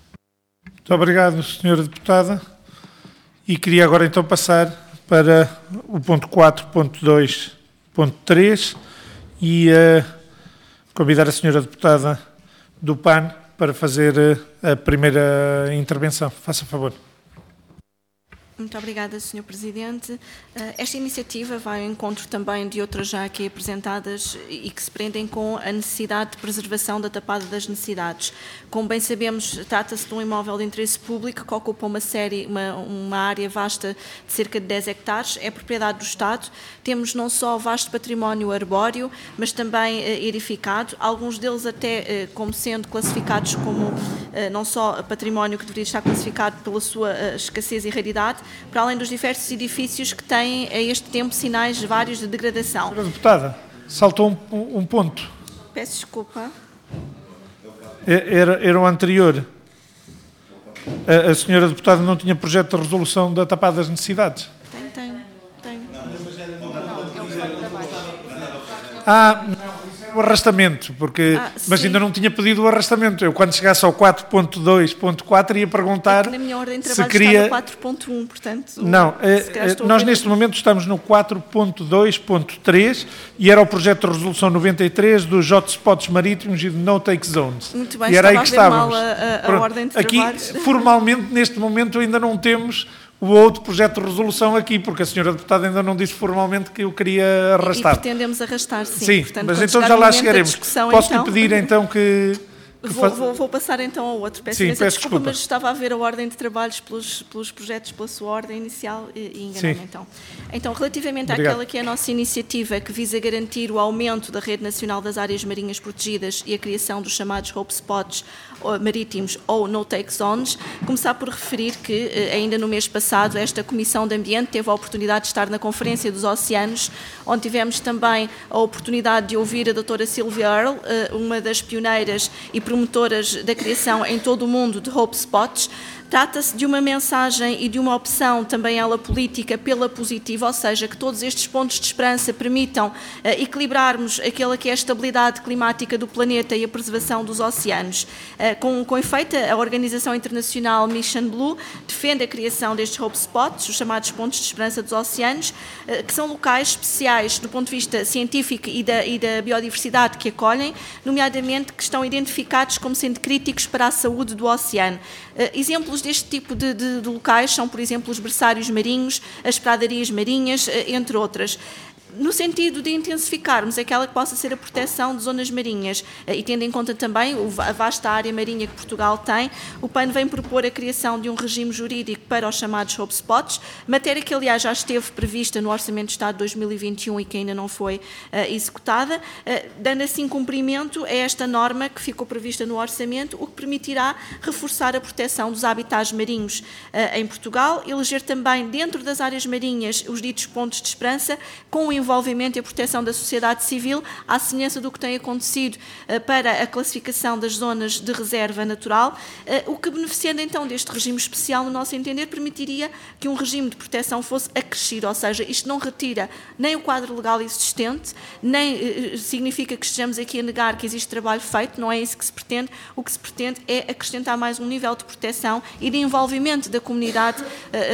Muito obrigado, Sra. Deputada. E queria agora então passar para o ponto 4, ponto 2, ponto 3 e convidar a Sra. Deputada do PAN para fazer a primeira intervenção. Faça favor. Muito obrigada, Sr. Presidente. Esta iniciativa vai ao encontro também de outras já aqui apresentadas e que se prendem com a necessidade de preservação da tapada das necessidades. Como bem sabemos, trata-se de um imóvel de interesse público que ocupa uma área vasta de cerca de 10 hectares, é propriedade do Estado. Temos não só vasto património arbóreo, mas também edificado, alguns deles até como sendo classificados como não só património que deveria estar classificado pela sua escassez e raridade, para além dos diversos edifícios que têm a este tempo sinais vários de degradação. Senhora Deputada, saltou um ponto. Peço desculpa. Era o anterior. A senhora Deputada não tinha projeto de resolução da tapada das necessidades? Tem. O arrastamento, mas ainda não tinha pedido o arrastamento. Eu, quando chegasse ao 4.2.4, ia perguntar na minha ordem de se trabalho queria... está no 4.1, portanto... Não, nós neste momento estamos no 4.2.3 e era o projeto de resolução 93 dos hotspots marítimos e de no-take zones. Muito bem, e era aí que estávamos. estávamos. A ordem de aqui, trabalho. formalmente, neste momento, ainda não temos o outro projeto de resolução aqui, porque a senhora deputada ainda não disse formalmente que eu queria arrastar. E pretendemos arrastar, sim. Sim, portanto, mas então já lá chegaremos. Posso-lhe pedir então que... Vou passar então ao outro. Peço desculpa, mas estava a ver a ordem de trabalhos pelos projetos, pela sua ordem inicial e enganei-me então. Então, relativamente àquela que é a nossa iniciativa que visa garantir o aumento da Rede Nacional das Áreas Marinhas Protegidas e a criação dos chamados Hope Spots marítimos ou no-take zones, começar por referir que ainda no mês passado esta Comissão de Ambiente teve a oportunidade de estar na Conferência dos Oceanos, onde tivemos também a oportunidade de ouvir a doutora Sylvia Earle, uma das pioneiras e promotoras da criação em todo o mundo de Hope Spots. Trata-se de uma mensagem e de uma opção, também ela política, pela positiva, ou seja, que todos estes pontos de esperança permitam equilibrarmos aquela que é a estabilidade climática do planeta e a preservação dos oceanos. Com efeito, a Organização Internacional Mission Blue defende a criação destes Hope Spots, os chamados pontos de esperança dos oceanos, que são locais especiais do ponto de vista científico e da biodiversidade que acolhem, nomeadamente que estão identificados como sendo críticos para a saúde do oceano. Exemplos deste tipo de locais são, por exemplo, os berçários marinhos, as pradarias marinhas, entre outras. No sentido de intensificarmos aquela que possa ser a proteção de zonas marinhas e tendo em conta também a vasta área marinha que Portugal tem, o PAN vem propor a criação de um regime jurídico para os chamados Hope Spots, matéria que aliás já esteve prevista no Orçamento de Estado de 2021 e que ainda não foi executada, dando assim cumprimento a esta norma que ficou prevista no Orçamento, o que permitirá reforçar a proteção dos habitats marinhos em Portugal, eleger também dentro das áreas marinhas os ditos pontos de esperança, com o envolvimento e a proteção da sociedade civil, à semelhança do que tem acontecido para a classificação das zonas de reserva natural, o que, beneficiando então deste regime especial, no nosso entender, permitiria que um regime de proteção fosse acrescido, ou seja, isto não retira nem o quadro legal existente, nem significa que estejamos aqui a negar que existe trabalho feito, não é isso que se pretende, o que se pretende é acrescentar mais um nível de proteção e de envolvimento da comunidade,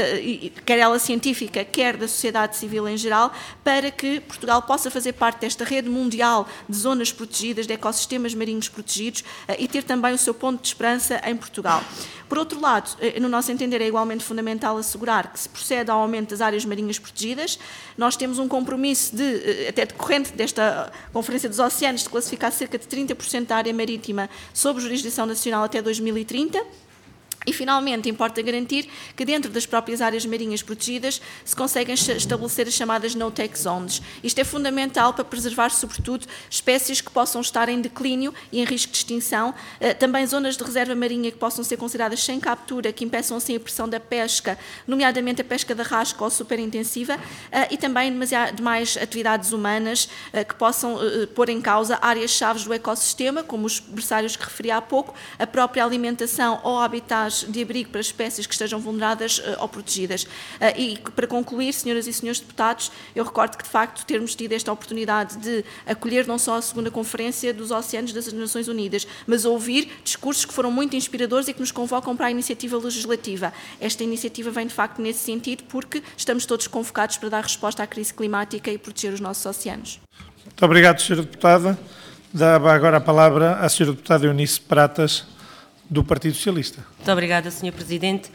quer ela científica, quer da sociedade civil em geral, para que Portugal possa fazer parte desta rede mundial de zonas protegidas, de ecossistemas marinhos protegidos e ter também o seu ponto de esperança em Portugal. Por outro lado, no nosso entender, é igualmente fundamental assegurar que se procede ao aumento das áreas marinhas protegidas. Nós temos um compromisso até decorrente desta Conferência dos Oceanos, de classificar cerca de 30% da área marítima sob jurisdição nacional até 2030. E, finalmente, importa garantir que dentro das próprias áreas marinhas protegidas se conseguem estabelecer as chamadas no-take zones. Isto é fundamental para preservar, sobretudo, espécies que possam estar em declínio e em risco de extinção, também zonas de reserva marinha que possam ser consideradas sem captura, que impeçam assim a pressão da pesca, nomeadamente a pesca da rasca ou superintensiva, e também demais atividades humanas que possam pôr em causa áreas-chave do ecossistema, como os berçários que referi há pouco, a própria alimentação ou habitats de abrigo para espécies que estejam vulneradas ou protegidas. E para concluir, senhoras e senhores deputados, eu recordo que de facto termos tido esta oportunidade de acolher não só a segunda Conferência dos Oceanos das Nações Unidas, mas ouvir discursos que foram muito inspiradores e que nos convocam para a iniciativa legislativa. Esta iniciativa vem de facto nesse sentido porque estamos todos convocados para dar resposta à crise climática e proteger os nossos oceanos. Muito obrigado, Sra. Deputada. Dava agora a palavra à Sra. Deputada Eunice Pratas, do Partido Socialista. Muito obrigada, Sr. Presidente.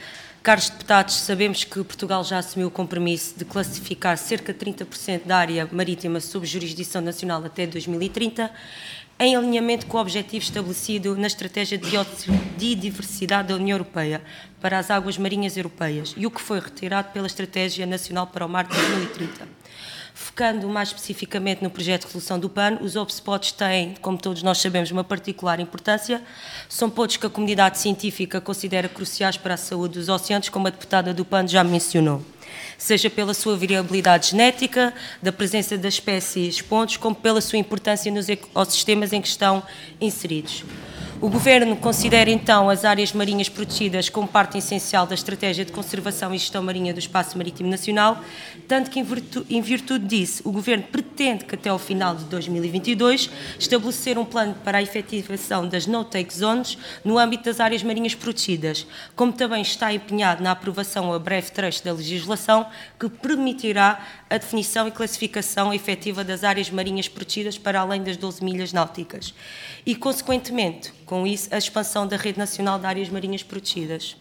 Caros deputados, sabemos que Portugal já assumiu o compromisso de classificar cerca de 30% da área marítima sob jurisdição nacional até 2030, em alinhamento com o objetivo estabelecido na Estratégia de Biodiversidade da União Europeia para as águas marinhas europeias e o que foi retirado pela Estratégia Nacional para o Mar de 2030. Focando mais especificamente no projeto de resolução do PAN, os hotspots têm, como todos nós sabemos, uma particular importância. São pontos que a comunidade científica considera cruciais para a saúde dos oceanos, como a deputada do PAN já mencionou. Seja pela sua variabilidade genética, da presença das espécies pontos, como pela sua importância nos ecossistemas em que estão inseridos. O Governo considera, então, as áreas marinhas protegidas como parte essencial da Estratégia de Conservação e Gestão Marinha do Espaço Marítimo Nacional, tanto que, em virtude disso, o Governo pretende que, até ao final de 2022, estabelecer um plano para a efetivação das no-take zones no âmbito das áreas marinhas protegidas, como também está empenhado na aprovação a breve trecho da legislação que permitirá a definição e classificação efetiva das áreas marinhas protegidas para além das 12 milhas náuticas e, consequentemente, com isso, a expansão da Rede Nacional de Áreas Marinhas Protegidas.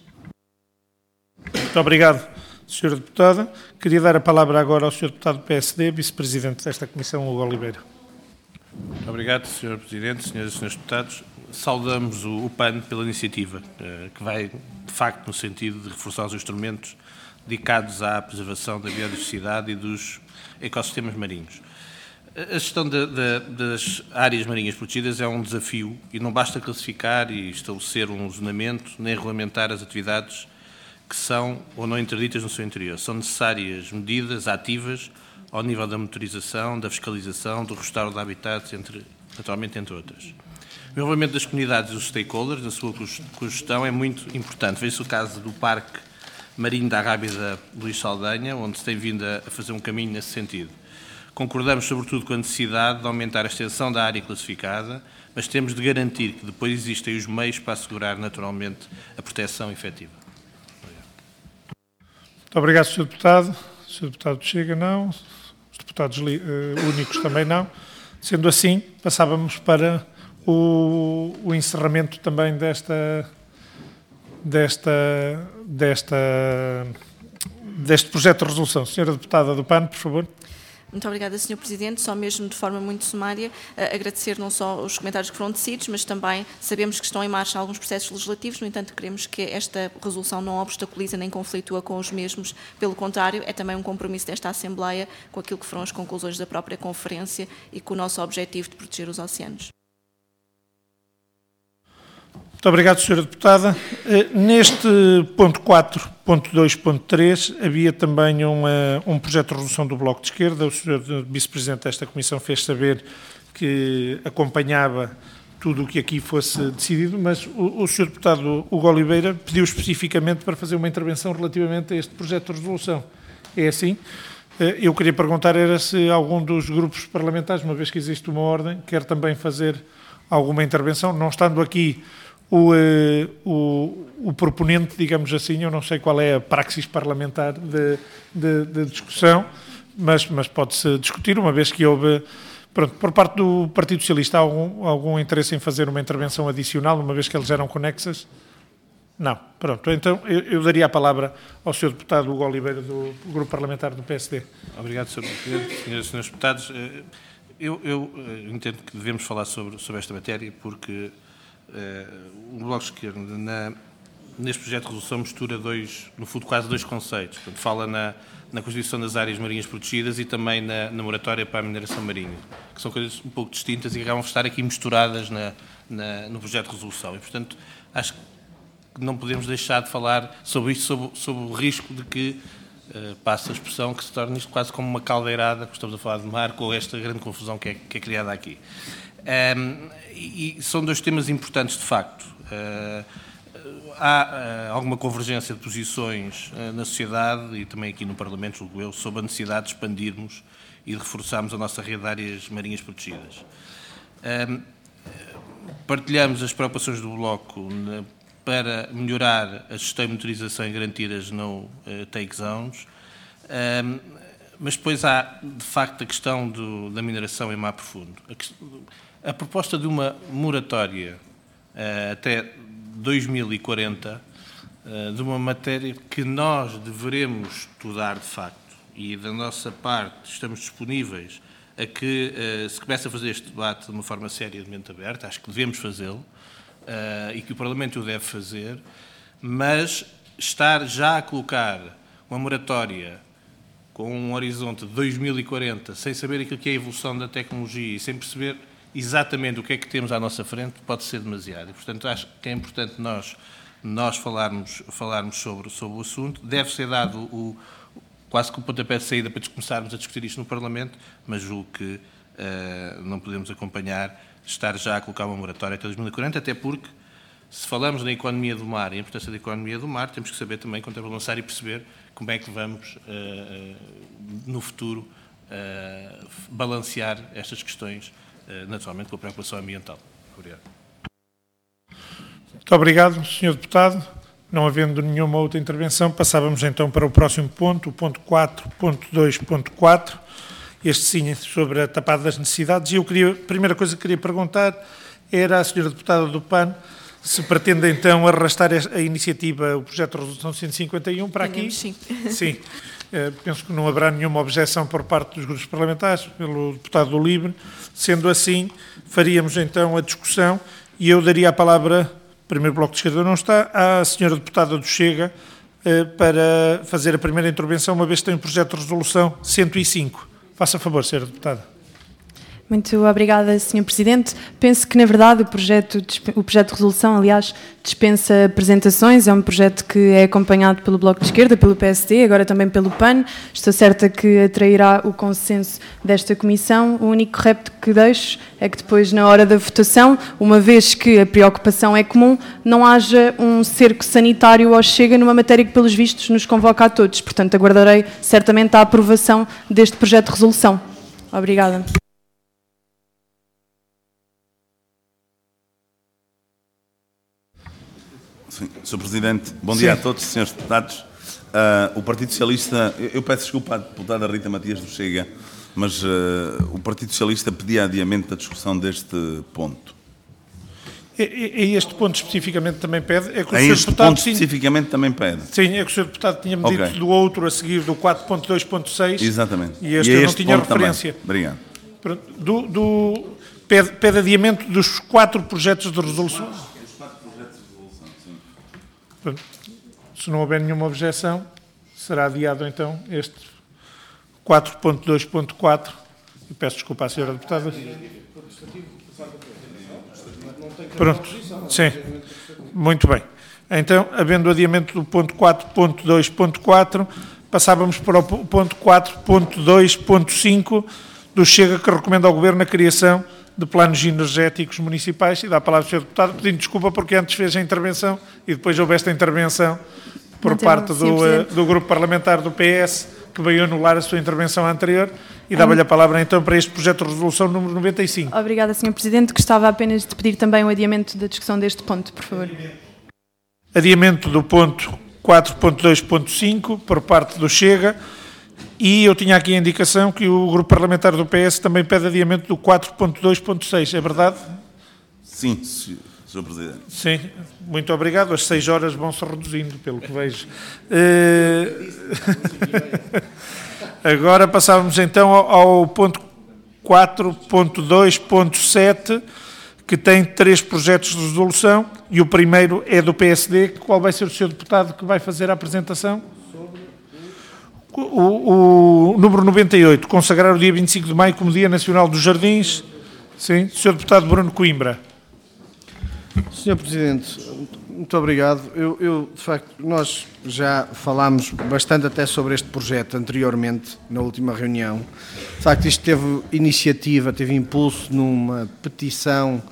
Muito obrigado, Sra. Deputada. Queria dar a palavra agora ao Sr. Deputado do PSD, Vice-Presidente desta Comissão, Hugo Oliveira. Muito obrigado, Sr. Presidente, Senhoras e Senhores Deputados. Saudamos o PAN pela iniciativa, que vai, de facto, no sentido de reforçar os instrumentos dedicados à preservação da biodiversidade e dos ecossistemas marinhos. A gestão das áreas marinhas protegidas é um desafio e não basta classificar e estabelecer um zonamento nem regulamentar as atividades que são ou não interditas no seu interior. São necessárias medidas ativas ao nível da monitorização, da fiscalização, do restauro de habitats, naturalmente entre outras. O envolvimento das comunidades e dos stakeholders na sua cogestão é muito importante. Veja-se o caso do Parque Marinho da Arrábida Luís Saldanha, onde se tem vindo a fazer um caminho nesse sentido. Concordamos, sobretudo, com a necessidade de aumentar a extensão da área classificada, mas temos de garantir que depois existem os meios para assegurar, naturalmente, a proteção efetiva. Muito obrigado, Sr. Deputado. O Sr. Deputado Chega, não. Os deputados únicos também não. Sendo assim, passávamos para o encerramento também deste projeto de resolução. Sra. Deputada do PAN, por favor. Muito obrigada, Sr. Presidente. Só mesmo de forma muito sumária, agradecer não só os comentários que foram tecidos, mas também sabemos que estão em marcha alguns processos legislativos, no entanto, queremos que esta resolução não obstaculize nem conflitua com os mesmos. Pelo contrário, é também um compromisso desta Assembleia com aquilo que foram as conclusões da própria Conferência e com o nosso objetivo de proteger os oceanos. Muito obrigado, Sra. Deputada. Neste ponto 4.2.3 havia também um projeto de resolução do Bloco de Esquerda. O Sr. Vice-Presidente desta Comissão fez saber que acompanhava tudo o que aqui fosse decidido, mas o Sr. Deputado Hugo Oliveira pediu especificamente para fazer uma intervenção relativamente a este projeto de resolução. É assim? Eu queria perguntar era se algum dos grupos parlamentares, uma vez que existe uma ordem, quer também fazer alguma intervenção, não estando aqui o proponente, digamos assim, eu não sei qual é a praxis parlamentar de discussão, mas pode-se discutir, uma vez que houve, pronto, por parte do Partido Socialista, há algum interesse em fazer uma intervenção adicional, uma vez que eles eram conexas? Não. Pronto, então eu daria a palavra ao Sr. Deputado Hugo Oliveira, do Grupo Parlamentar do PSD. Obrigado, Sr. Presidente. Senhoras e Senhores Deputados, eu entendo que devemos falar sobre esta matéria, porque o Bloco de Esquerda, neste projeto de resolução, mistura no fundo, quase dois conceitos. Portanto, fala na Constituição das Áreas Marinhas Protegidas e também na moratória para a mineração marinha, que são coisas um pouco distintas e que vão estar aqui misturadas no projeto de resolução. E, portanto, acho que não podemos deixar de falar sobre isto, sobre o risco de que, passa a expressão, que se torne isto quase como uma caldeirada, porque estamos a falar de mar, com esta grande confusão que é criada aqui. E são dois temas importantes, de facto. Há alguma convergência de posições na sociedade e também aqui no Parlamento, julgo eu, sobre a necessidade de expandirmos e de reforçarmos a nossa rede de áreas marinhas protegidas. Partilhamos as preocupações do Bloco para melhorar a gestão e monitorização e garantir as no-take zones, mas depois há, de facto, a questão da mineração em mar profundo. A proposta de uma moratória até 2040 de uma matéria que nós deveremos estudar de facto, e da nossa parte estamos disponíveis a que se comece a fazer este debate de uma forma séria e de mente aberta. Acho que devemos fazê-lo e que o Parlamento o deve fazer, mas estar já a colocar uma moratória com um horizonte de 2040, sem saber aquilo que é a evolução da tecnologia e sem perceber exatamente o que é que temos à nossa frente, pode ser demasiado. E, portanto, acho que é importante nós falarmos sobre o assunto. Deve ser dado quase que o pontapé de saída para começarmos a discutir isto no Parlamento, mas julgo que não podemos acompanhar estar já a colocar uma moratória até 2040, até porque, se falamos na economia do mar e a importância da economia do mar, temos que saber também contrabalançar e perceber como é que vamos, no futuro, balancear estas questões, naturalmente com a preocupação ambiental. Obrigado. Muito obrigado, Sr. Deputado. Não havendo nenhuma outra intervenção, passávamos então para o próximo ponto, o ponto 4.2.4, este sim sobre a tapada das necessidades. E a primeira coisa que queria perguntar era à Sra. Deputada do PAN se pretende então arrastar a iniciativa, o projeto de resolução 151 para aqui. Sim. Sim. Penso que não haverá nenhuma objeção por parte dos grupos parlamentares, pelo deputado do LIVRE. Sendo assim, faríamos então a discussão e eu daria a palavra, primeiro Bloco de Esquerda não está, à senhora deputada do Chega para fazer a primeira intervenção, uma vez que tem o projeto de resolução 105. Faça favor, senhora deputada. Muito obrigada, Sr. Presidente. Penso que, na verdade, o projeto de resolução, aliás, dispensa apresentações. É um projeto que é acompanhado pelo Bloco de Esquerda, pelo PSD, agora também pelo PAN. Estou certa que atrairá o consenso desta Comissão. O único repto que deixo é que depois, na hora da votação, uma vez que a preocupação é comum, não haja um cerco sanitário ao Chega numa matéria que, pelos vistos, nos convoca a todos. Portanto, aguardarei certamente a aprovação deste projeto de resolução. Obrigada. Sim, Sr. Presidente, bom dia a todos, senhores deputados. O Partido Socialista, eu peço desculpa à deputada Rita Matias do Chega, mas o Partido Socialista pedia adiamento da discussão deste ponto. E este ponto especificamente também pede? É que o este deputado, ponto especificamente também pede. Sim, é que o Sr. Deputado tinha-me dito do outro a seguir, do 4.2.6. Exatamente. E este eu não tinha referência. Também. Obrigado. Pede adiamento dos 4 projetos de resolução. Se não houver nenhuma objeção, será adiado então este 4.2.4. E peço desculpa à senhora deputada. Pronto, sim, muito bem. Então, havendo o adiamento do ponto 4.2.4, passávamos para o ponto 4.2.5 do Chega, que recomenda ao Governo a criação de planos energéticos municipais, e dá a palavra ao Sr. Deputado, pedindo desculpa porque antes fez a intervenção e depois houve esta intervenção por parte do grupo parlamentar do PS, que veio anular a sua intervenção anterior, e dava-lhe a palavra então para este projeto de resolução número 95. Obrigada, Sr. Presidente. Gostava apenas de pedir também o adiamento da discussão deste ponto, por favor. Adiamento do ponto 4.2.5 por parte do Chega. E eu tinha aqui a indicação que o grupo parlamentar do PS também pede adiamento do 4.2.6, é verdade? Sim, Sr. Presidente. Sim, muito obrigado. As 6 horas vão-se reduzindo, pelo que vejo. Agora passávamos então ao ponto 4.2.7, que tem 3 projetos de resolução, e o primeiro é do PSD. Qual vai ser o Sr. Deputado que vai fazer a apresentação? O número 98, consagrar o dia 25 de maio como Dia Nacional dos Jardins. Sim, Sr. Deputado Bruno Coimbra. Sr. Presidente, muito obrigado. De facto, nós já falámos bastante até sobre este projeto anteriormente, na última reunião. De facto, isto teve iniciativa, teve impulso numa petição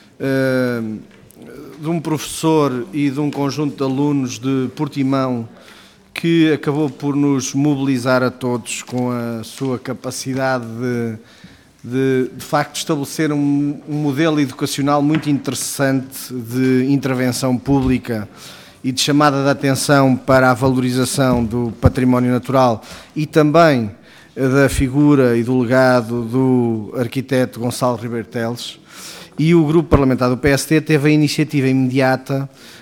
de um professor e de um conjunto de alunos de Portimão, que acabou por nos mobilizar a todos com a sua capacidade de facto estabelecer um modelo educacional muito interessante de intervenção pública e de chamada de atenção para a valorização do património natural e também da figura e do legado do arquiteto Gonçalo Ribeiro Teles. E o grupo parlamentar do PSD teve a iniciativa imediata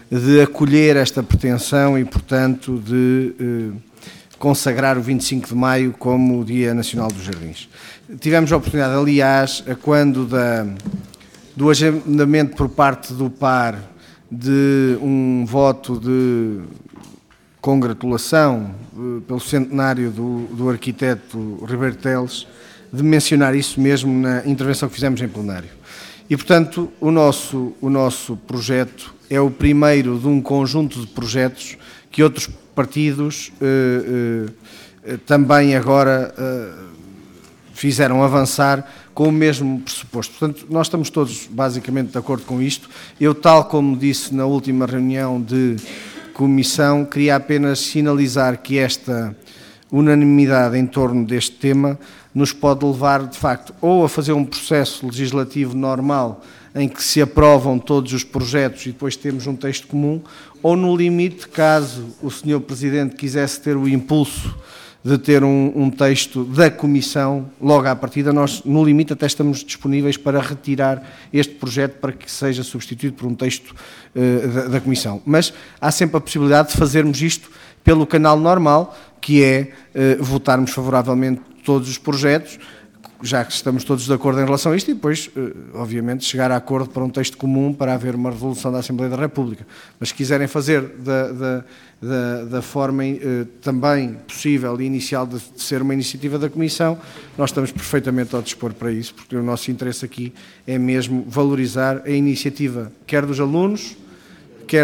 de acolher esta pretensão e, portanto, de consagrar o 25 de maio como o Dia Nacional dos Jardins. Tivemos a oportunidade, aliás, quando do agendamento por parte do PAR de um voto de congratulação pelo centenário do arquiteto Ribeiro Teles, de mencionar isso mesmo na intervenção que fizemos em plenário. E, portanto, o nosso projeto é o primeiro de um conjunto de projetos que outros partidos também agora fizeram avançar com o mesmo pressuposto. Portanto, nós estamos todos basicamente de acordo com isto. Eu, tal como disse na última reunião de comissão, queria apenas sinalizar que esta unanimidade em torno deste tema nos pode levar, de facto, ou a fazer um processo legislativo normal em que se aprovam todos os projetos e depois temos um texto comum, ou no limite, caso o Sr. Presidente quisesse ter o impulso de ter um texto da Comissão, logo à partida, nós, no limite, até estamos disponíveis para retirar este projeto para que seja substituído por um texto da Comissão. Mas há sempre a possibilidade de fazermos isto pelo canal normal, que é votarmos favoravelmente todos os projetos, já que estamos todos de acordo em relação a isto, e depois, obviamente, chegar a acordo para um texto comum para haver uma resolução da Assembleia da República. Mas se quiserem fazer da forma também possível e inicial de ser uma iniciativa da Comissão, nós estamos perfeitamente ao dispor para isso, porque o nosso interesse aqui é mesmo valorizar a iniciativa, quer dos alunos, quer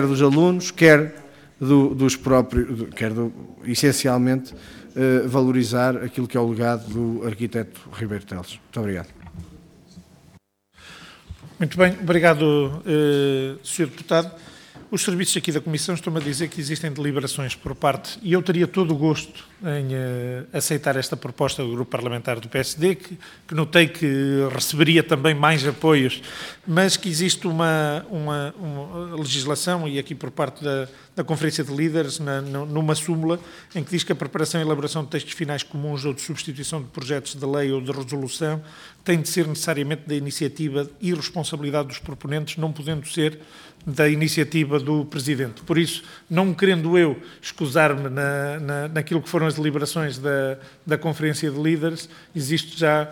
dos próprios, essencialmente, valorizar aquilo que é o legado do arquiteto Ribeiro Teles. Muito obrigado. Muito bem, obrigado, Sr. Deputado. Os serviços aqui da Comissão estão-me a dizer que existem deliberações por parte, e eu teria todo o gosto em aceitar esta proposta do Grupo Parlamentar do PSD, que notei que receberia também mais apoios, mas que existe uma legislação, e aqui por parte da Conferência de Líderes, numa súmula, em que diz que a preparação e elaboração de textos finais comuns ou de substituição de projetos de lei ou de resolução tem de ser necessariamente da iniciativa e responsabilidade dos proponentes, não podendo ser da iniciativa do Presidente. Por isso, não querendo eu escusar-me naquilo que foram as deliberações da Conferência de Líderes, existe já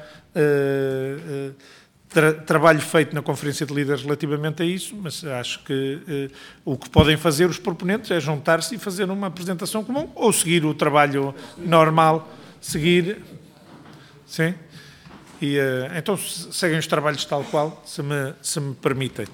trabalho feito na Conferência de Líderes relativamente a isso, mas acho que o que podem fazer os proponentes é juntar-se e fazer uma apresentação comum, ou seguir o trabalho normal, seguir... Sim? E, então, seguem os trabalhos tal qual, se me permitem.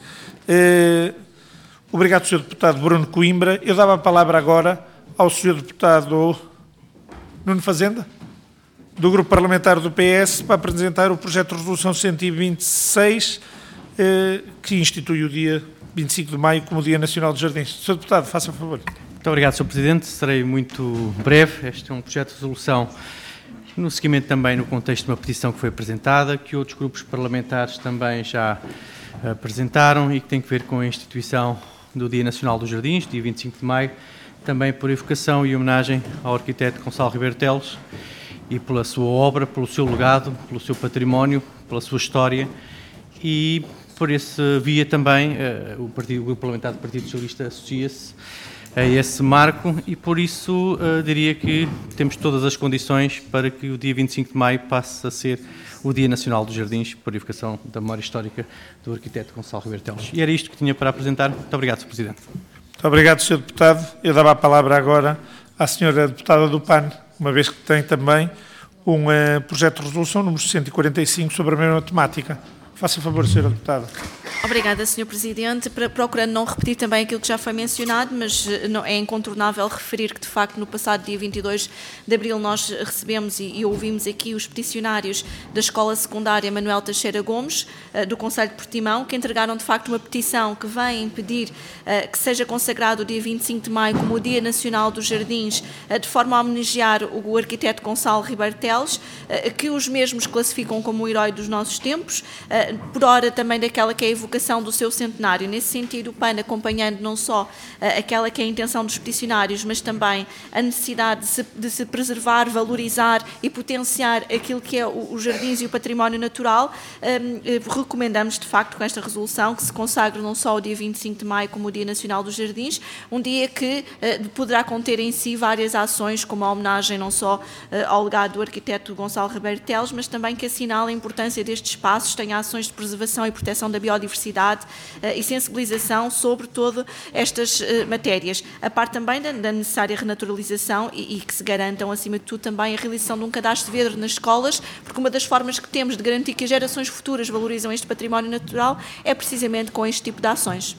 Obrigado, Sr. Deputado Bruno Coimbra. Eu dava a palavra agora ao Sr. Deputado Nuno Fazenda, do Grupo Parlamentar do PS, para apresentar o projeto de resolução 126, que institui o dia 25 de maio como Dia Nacional dos Jardins. Sr. Deputado, faça favor. Muito obrigado, Sr. Presidente. Serei muito breve. Este é um projeto de resolução no seguimento também no contexto de uma petição que foi apresentada, que outros grupos parlamentares também já apresentaram e que tem que ver com a instituição do Dia Nacional dos Jardins, dia 25 de maio, também por evocação e homenagem ao arquiteto Gonçalo Ribeiro Teles e pela sua obra, pelo seu legado, pelo seu património, pela sua história, e por esse via também o Grupo Parlamentar do Partido Socialista associa-se a esse marco, e por isso diria que temos todas as condições para que o dia 25 de maio passe a ser o Dia Nacional dos Jardins, por evocação da memória histórica do arquiteto Gonçalo Ribeiro Teles. E era isto que tinha para apresentar. Muito obrigado, Sr. Presidente. Muito obrigado, Sr. Deputado. Eu dava a palavra agora à Sra. Deputada do PAN, uma vez que tem também um projeto de resolução número 145 sobre a mesma temática. Faça favor, Sra. Deputada. Obrigada, Sr. Presidente. Procurando não repetir também aquilo que já foi mencionado, mas é incontornável referir que, de facto, no passado dia 22 de abril nós recebemos e ouvimos aqui os peticionários da Escola Secundária Manuel Teixeira Gomes, do Concelho de Portimão, que entregaram, de facto, uma petição que vem pedir que seja consagrado o dia 25 de maio como o Dia Nacional dos Jardins, de forma a homenagear o arquiteto Gonçalo Ribeiro Teles, que os mesmos classificam como o herói dos nossos tempos, por ora também daquela que é a evocação do seu centenário. Nesse sentido, o PAN, acompanhando não só aquela que é a intenção dos peticionários, mas também a necessidade de se preservar, valorizar e potenciar aquilo que é os jardins e o património natural, recomendamos, de facto, com esta resolução, que se consagre não só o dia 25 de maio como o Dia Nacional dos Jardins, um dia que poderá conter em si várias ações, como a homenagem não só ao legado do arquiteto Gonçalo Ribeiro Teles, mas também que assinala a importância destes espaços, tenha ações de preservação e proteção da biodiversidade e sensibilização sobre todas estas matérias. A parte também da necessária renaturalização e que se garantam, acima de tudo, também a realização de um cadastro verde nas escolas, porque uma das formas que temos de garantir que as gerações futuras valorizam este património natural é precisamente com este tipo de ações.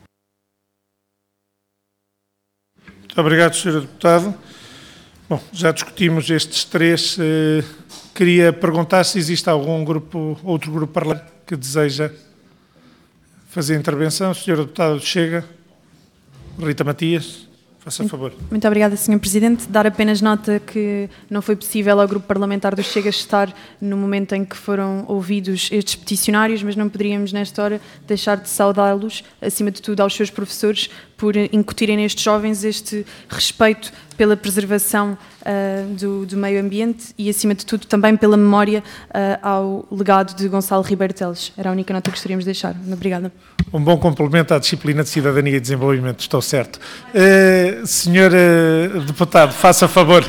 Muito obrigado, Sr. Deputado. Bom, já discutimos estes três. Queria perguntar se existe outro grupo parlamentar que deseja fazer intervenção. Sr. Deputado do Chega, Rita Matias, faça favor. Muito obrigada, Sr. Presidente. Dar apenas nota que não foi possível ao grupo parlamentar do Chega estar no momento em que foram ouvidos estes peticionários, mas não poderíamos, nesta hora, deixar de saudá-los, acima de tudo aos seus professores, por incutirem nestes jovens este respeito pela preservação do meio ambiente e, acima de tudo, também pela memória ao legado de Gonçalo Ribeiro Teles. Era a única nota que gostaríamos de deixar. Obrigada. Um bom complemento à disciplina de cidadania e desenvolvimento, estou certo. Senhor Deputado, faça favor.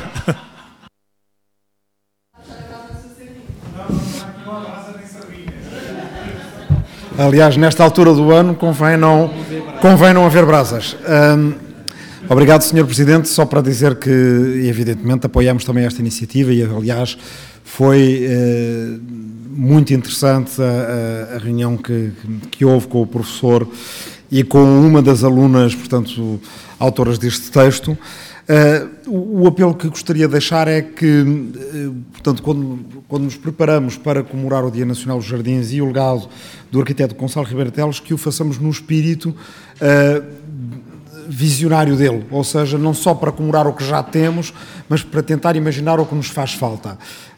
Aliás, nesta altura do ano, convém não haver brasas. Obrigado, Sr. Presidente. Só para dizer que, evidentemente, apoiamos também esta iniciativa e, aliás, foi muito interessante a reunião que houve com o professor e com uma das alunas, portanto, autoras deste texto. O apelo que gostaria de deixar é que, portanto, quando nos preparamos para comemorar o Dia Nacional dos Jardins e o legado do arquiteto Gonçalo Ribeiro Teles, que o façamos no espírito visionário dele, ou seja, não só para comemorar o que já temos, mas para tentar imaginar o que nos faz falta.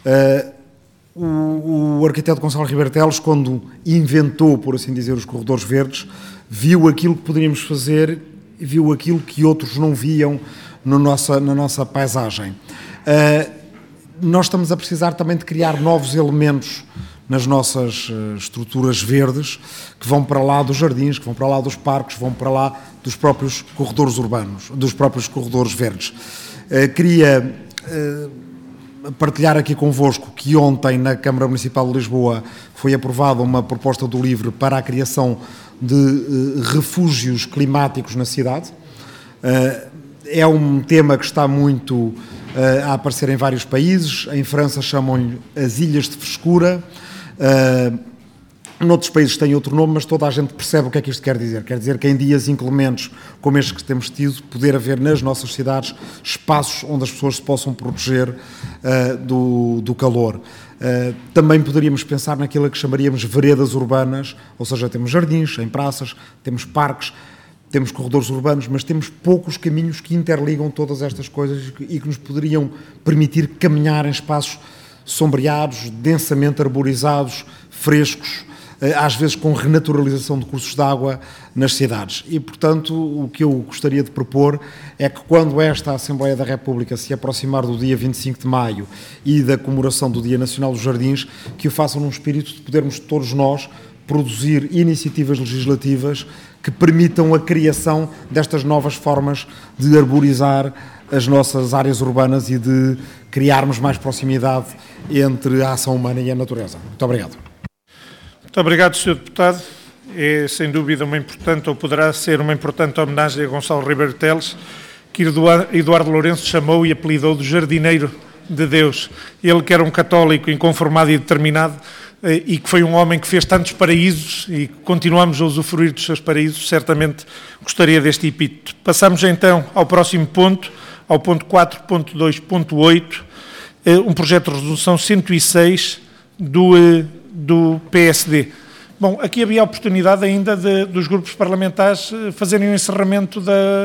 O arquiteto Gonçalo Ribeiro Teles, quando inventou, por assim dizer, os corredores verdes, viu aquilo que poderíamos fazer, viu aquilo que outros não viam na nossa paisagem. Nós estamos a precisar também de criar novos elementos nas nossas estruturas verdes, que vão para lá dos jardins, que vão para lá dos parques, vão para lá dos próprios corredores urbanos, dos próprios corredores verdes. Queria partilhar aqui convosco que ontem na Câmara Municipal de Lisboa foi aprovada uma proposta do LIVRE para a criação de refúgios climáticos na cidade. É um tema que está muito a aparecer em vários países. Em França chamam-lhe as ilhas de frescura. Noutros países tem outro nome, mas toda a gente percebe o que é que isto quer dizer. Quer dizer que em dias inclementes como estes que temos tido, poder haver nas nossas cidades espaços onde as pessoas se possam proteger do calor. Também poderíamos pensar naquilo que chamaríamos veredas urbanas, ou seja, temos jardins em praças, temos parques, temos corredores urbanos, mas temos poucos caminhos que interligam todas estas coisas e que nos poderiam permitir caminhar em espaços sombreados, densamente arborizados, frescos, às vezes com renaturalização de cursos de água nas cidades. E, portanto, o que eu gostaria de propor é que quando esta Assembleia da República se aproximar do dia 25 de maio e da comemoração do Dia Nacional dos Jardins, que o façam num espírito de podermos todos nós produzir iniciativas legislativas que permitam a criação destas novas formas de arborizar as nossas áreas urbanas e de criarmos mais proximidade entre a ação humana e a natureza. Muito obrigado. Muito obrigado, Sr. Deputado. É, sem dúvida, uma importante, ou poderá ser uma importante homenagem a Gonçalo Ribeiro Teles, que Eduardo Lourenço chamou e apelidou de jardineiro de Deus. Ele que era um católico inconformado e determinado, e que foi um homem que fez tantos paraísos e continuamos a usufruir dos seus paraísos, certamente gostaria deste epíteto. Passamos então ao próximo ponto, ao ponto 4.2.8, um projeto de resolução 106 do PSD. Bom, aqui havia a oportunidade ainda dos grupos parlamentares fazerem o encerramento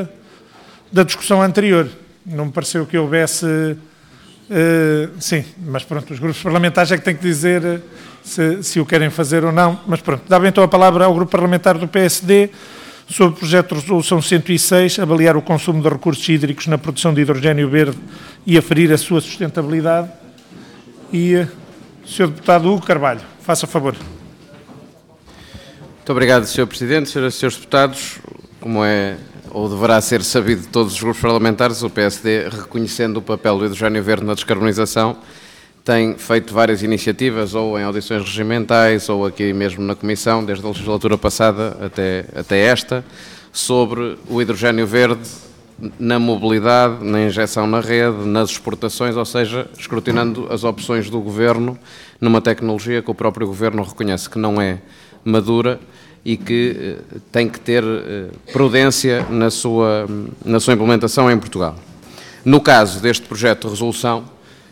da discussão anterior. Não me pareceu que houvesse... sim, mas pronto, os grupos parlamentares é que têm que dizer se o querem fazer ou não, mas pronto. Dava então a palavra ao Grupo Parlamentar do PSD sobre o projeto de resolução 106, avaliar o consumo de recursos hídricos na produção de hidrogénio verde e aferir a sua sustentabilidade. E o Sr. Deputado Hugo Carvalho, faça favor. Muito obrigado, Sr. Presidente. Senhoras e Srs. Deputados, como é ou deverá ser sabido de todos os grupos parlamentares, o PSD, reconhecendo o papel do hidrogénio verde na descarbonização, tem feito várias iniciativas, ou em audições regimentais, ou aqui mesmo na Comissão, desde a legislatura passada até esta, sobre o hidrogénio verde na mobilidade, na injeção na rede, nas exportações, ou seja, escrutinando as opções do Governo numa tecnologia que o próprio Governo reconhece que não é madura e que tem que ter prudência na sua implementação em Portugal. No caso deste projeto de resolução,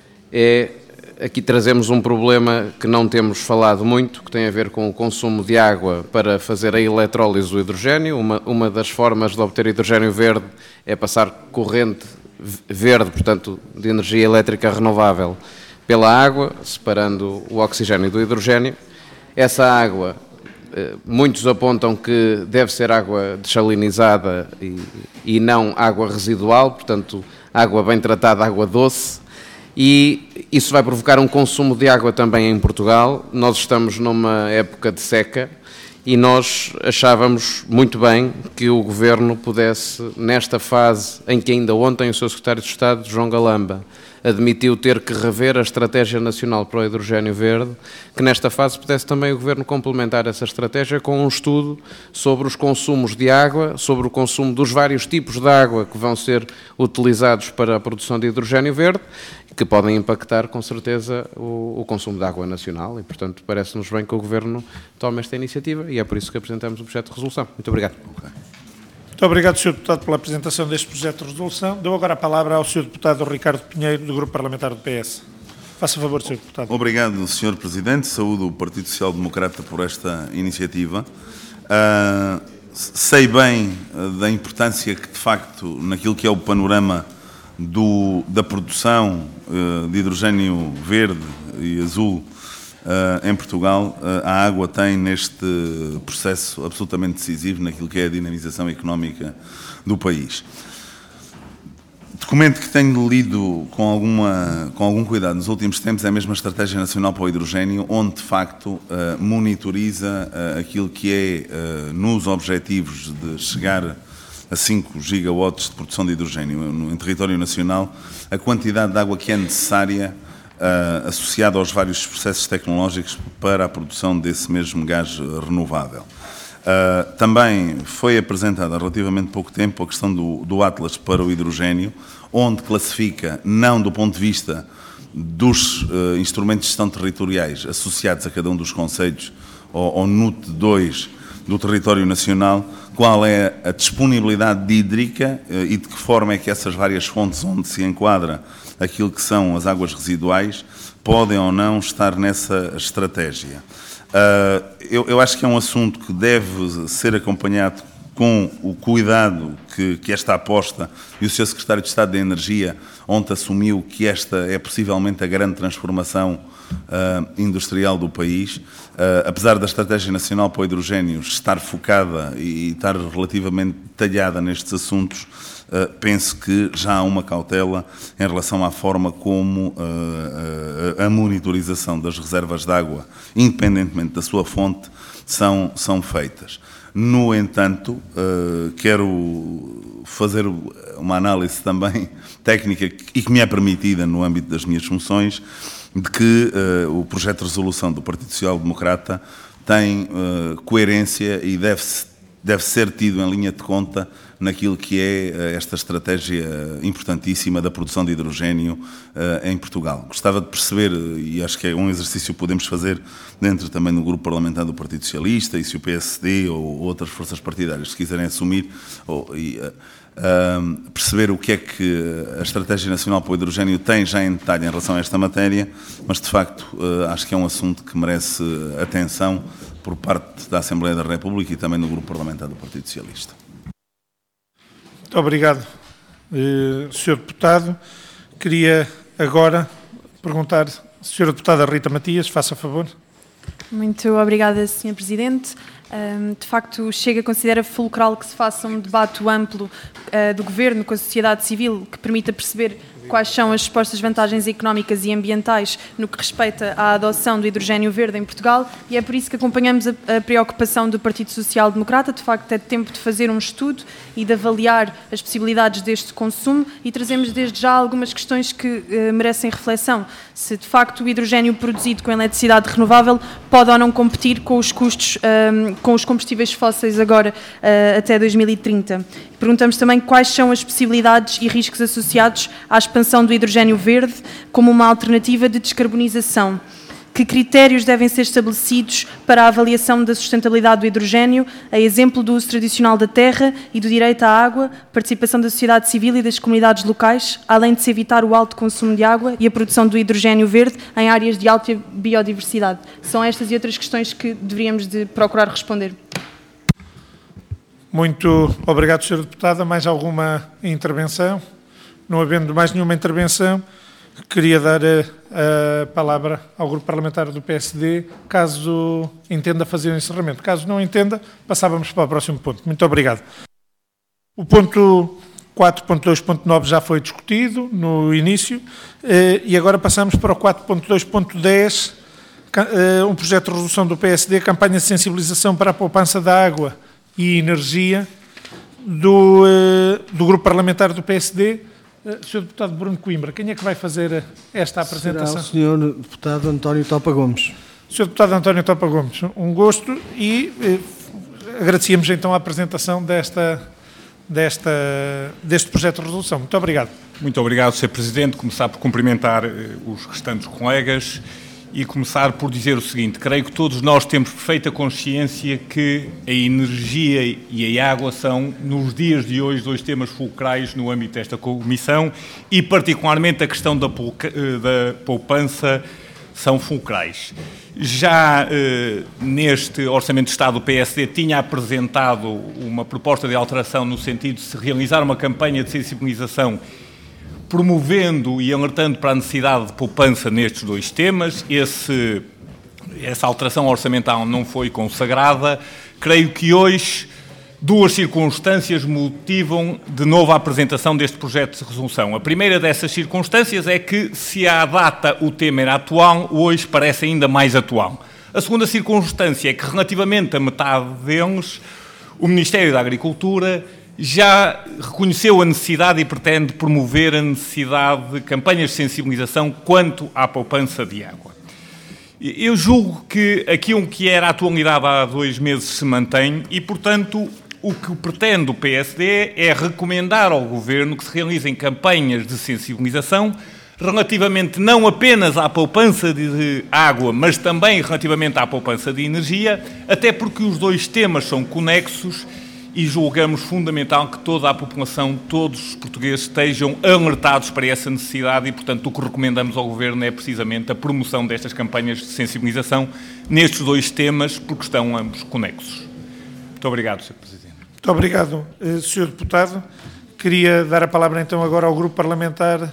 aqui trazemos um problema que não temos falado muito, que tem a ver com o consumo de água para fazer a eletrólise do hidrogénio. Uma das formas de obter hidrogénio verde é passar corrente verde, portanto, de energia elétrica renovável, pela água, separando o oxigênio do hidrogénio. Essa água, muitos apontam que deve ser água desalinizada e não água residual, portanto, água bem tratada, água doce, e isso vai provocar um consumo de água também em Portugal. Nós estamos numa época de seca e nós achávamos muito bem que o Governo pudesse, nesta fase em que ainda ontem o Sr. Secretário de Estado, João Galamba, admitiu ter que rever a Estratégia Nacional para o Hidrogénio Verde, que nesta fase pudesse também o Governo complementar essa estratégia com um estudo sobre os consumos de água, sobre o consumo dos vários tipos de água que vão ser utilizados para a produção de hidrogénio verde, que podem impactar com certeza o consumo de água nacional e, portanto, parece-nos bem que o Governo tome esta iniciativa e é por isso que apresentamos o projeto de resolução. Muito obrigado. Muito obrigado, Sr. Deputado, pela apresentação deste projeto de resolução. Dou agora a palavra ao Sr. Deputado Ricardo Pinheiro, do Grupo Parlamentar do PS. Faça favor, Sr. Deputado. Obrigado, Sr. Presidente. Saúdo o Partido Social Democrata por esta iniciativa. Sei bem da importância que, de facto, naquilo que é o panorama da produção de hidrogénio verde e azul em Portugal, a água tem neste processo absolutamente decisivo naquilo que é a dinamização económica do país. Documento que tenho lido com algum cuidado nos últimos tempos é mesmo a Estratégia Nacional para o Hidrogénio, onde de facto monitoriza aquilo que é nos objetivos de chegar a 5 gigawatts de produção de hidrogénio em território nacional, a quantidade de água que é necessária associada aos vários processos tecnológicos para a produção desse mesmo gás renovável. Também foi apresentada há relativamente pouco tempo a questão do Atlas para o hidrogénio, onde classifica, não do ponto de vista dos instrumentos de gestão territoriais associados a cada um dos concelhos, ao NUT 2 do território nacional, qual é a disponibilidade hídrica e de que forma é que essas várias fontes onde se enquadra aquilo que são as águas residuais podem ou não estar nessa estratégia. Eu acho que é um assunto que deve ser acompanhado com o cuidado que esta aposta, e o Sr. Secretário de Estado da Energia ontem assumiu que esta é possivelmente a grande transformação industrial do país. Apesar da Estratégia Nacional para o Hidrogénio estar focada e estar relativamente detalhada nestes assuntos, penso que já há uma cautela em relação à forma como a monitorização das reservas de água, independentemente da sua fonte, são feitas. No entanto, quero fazer uma análise também técnica e que me é permitida no âmbito das minhas funções, de que o projeto de resolução do Partido Social Democrata tem coerência e deve ser tido em linha de conta naquilo que é esta estratégia importantíssima da produção de hidrogénio em Portugal. Gostava de perceber, e acho que é um exercício que podemos fazer dentro também do grupo parlamentar do Partido Socialista, e se o PSD ou outras forças partidárias se quiserem assumir, perceber o que é que a Estratégia Nacional para o Hidrogénio tem já em detalhe em relação a esta matéria, mas de facto acho que é um assunto que merece atenção por parte da Assembleia da República e também do grupo parlamentar do Partido Socialista. Muito obrigado, Sr. Deputado. Queria agora perguntar, Sra. Deputada Rita Matias, faça favor. Muito obrigada, Sr. Presidente. De facto, o Chega considera fulcral que se faça um debate amplo do Governo com a sociedade civil que permita perceber quais são as supostas vantagens económicas e ambientais no que respeita à adoção do hidrogénio verde em Portugal, e é por isso que acompanhamos a preocupação do Partido Social Democrata. De facto, é tempo de fazer um estudo e de avaliar as possibilidades deste consumo, e trazemos desde já algumas questões que merecem reflexão. Se de facto o hidrogénio produzido com eletricidade renovável pode ou não competir com os custos com os combustíveis fósseis agora até 2030. Perguntamos também quais são as possibilidades e riscos associados à expansão do hidrogénio verde como uma alternativa de descarbonização. Que critérios devem ser estabelecidos para a avaliação da sustentabilidade do hidrogénio, a exemplo do uso tradicional da terra e do direito à água, participação da sociedade civil e das comunidades locais, além de se evitar o alto consumo de água e a produção do hidrogénio verde em áreas de alta biodiversidade? São estas e outras questões que deveríamos de procurar responder. Muito obrigado, Sr. Deputada. Mais alguma intervenção? Não havendo mais nenhuma intervenção, queria dar a palavra ao Grupo Parlamentar do PSD, caso entenda fazer o encerramento. Caso não entenda, passávamos para o próximo ponto. Muito obrigado. O ponto 4.2.9 já foi discutido no início e agora passamos para o 4.2.10, um projeto de resolução do PSD, campanha de sensibilização para a poupança da água e energia do Grupo Parlamentar do PSD. Sr. Deputado Bruno Coimbra, quem é que vai fazer esta apresentação? Será o Sr. Deputado António Topa Gomes. Sr. Deputado António Topa Gomes, um gosto, e agradecíamos então a apresentação deste projeto de resolução. Muito obrigado. Muito obrigado, Sr. Presidente. Começar por cumprimentar os restantes colegas e começar por dizer o seguinte: creio que todos nós temos perfeita consciência que a energia e a água são, nos dias de hoje, dois temas fulcrais no âmbito desta comissão, e particularmente a questão da poupança são fulcrais. Já neste Orçamento de Estado, o PSD tinha apresentado uma proposta de alteração no sentido de se realizar uma campanha de sensibilização promovendo e alertando para a necessidade de poupança nestes dois temas. Essa alteração orçamental não foi consagrada. Creio que hoje duas circunstâncias motivam de novo a apresentação deste projeto de resolução. A primeira dessas circunstâncias é que, se à data o tema era atual, hoje parece ainda mais atual. A segunda circunstância é que, relativamente a metade deles, o Ministério da Agricultura já reconheceu a necessidade e pretende promover a necessidade de campanhas de sensibilização quanto à poupança de água. Eu julgo que aquilo que era a atualidade há 2 meses se mantém e, portanto, o que pretende o PSD é recomendar ao Governo que se realizem campanhas de sensibilização relativamente não apenas à poupança de água, mas também relativamente à poupança de energia, até porque os dois temas são conexos e julgamos fundamental que toda a população, todos os portugueses estejam alertados para essa necessidade e, portanto, o que recomendamos ao Governo é precisamente a promoção destas campanhas de sensibilização nestes dois temas, porque estão ambos conexos. Muito obrigado, Sr. Presidente. Muito obrigado, Sr. Deputado. Queria dar a palavra então agora ao Grupo Parlamentar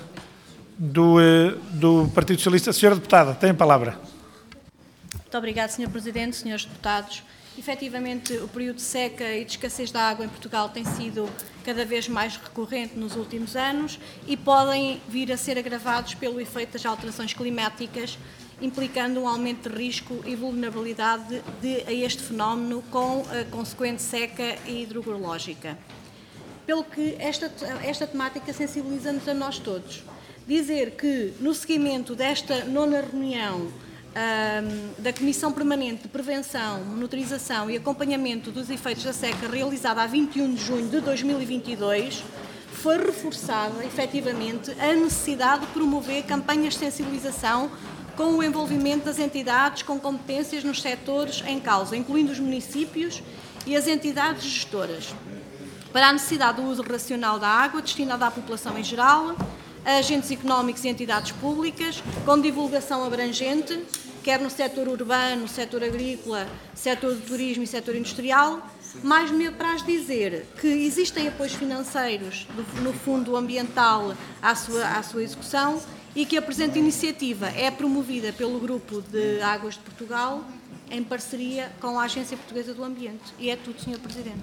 do Partido Socialista. Sra. Deputada, tem a palavra. Muito obrigado, Sr. Presidente, Srs. Deputados. Efetivamente, o período de seca e de escassez da água em Portugal tem sido cada vez mais recorrente nos últimos anos e podem vir a ser agravados pelo efeito das alterações climáticas, implicando um aumento de risco e vulnerabilidade a este fenómeno com a consequente seca hidrogeológica. Pelo que esta temática sensibiliza-nos a nós todos. Dizer que, no seguimento desta 9ª reunião da Comissão Permanente de Prevenção, Monitorização e Acompanhamento dos Efeitos da Seca, realizada a 21 de junho de 2022, foi reforçada, efetivamente, a necessidade de promover campanhas de sensibilização com o envolvimento das entidades com competências nos setores em causa, incluindo os municípios e as entidades gestoras, para a necessidade do uso racional da água destinada à população em geral, a agentes económicos e entidades públicas, com divulgação abrangente, quer no setor urbano, setor agrícola, setor do turismo e setor industrial, mas me apraz dizer que existem apoios financeiros no Fundo Ambiental à sua execução e que a presente iniciativa é promovida pelo Grupo de Águas de Portugal em parceria com a Agência Portuguesa do Ambiente. E é tudo, Sr. Presidente.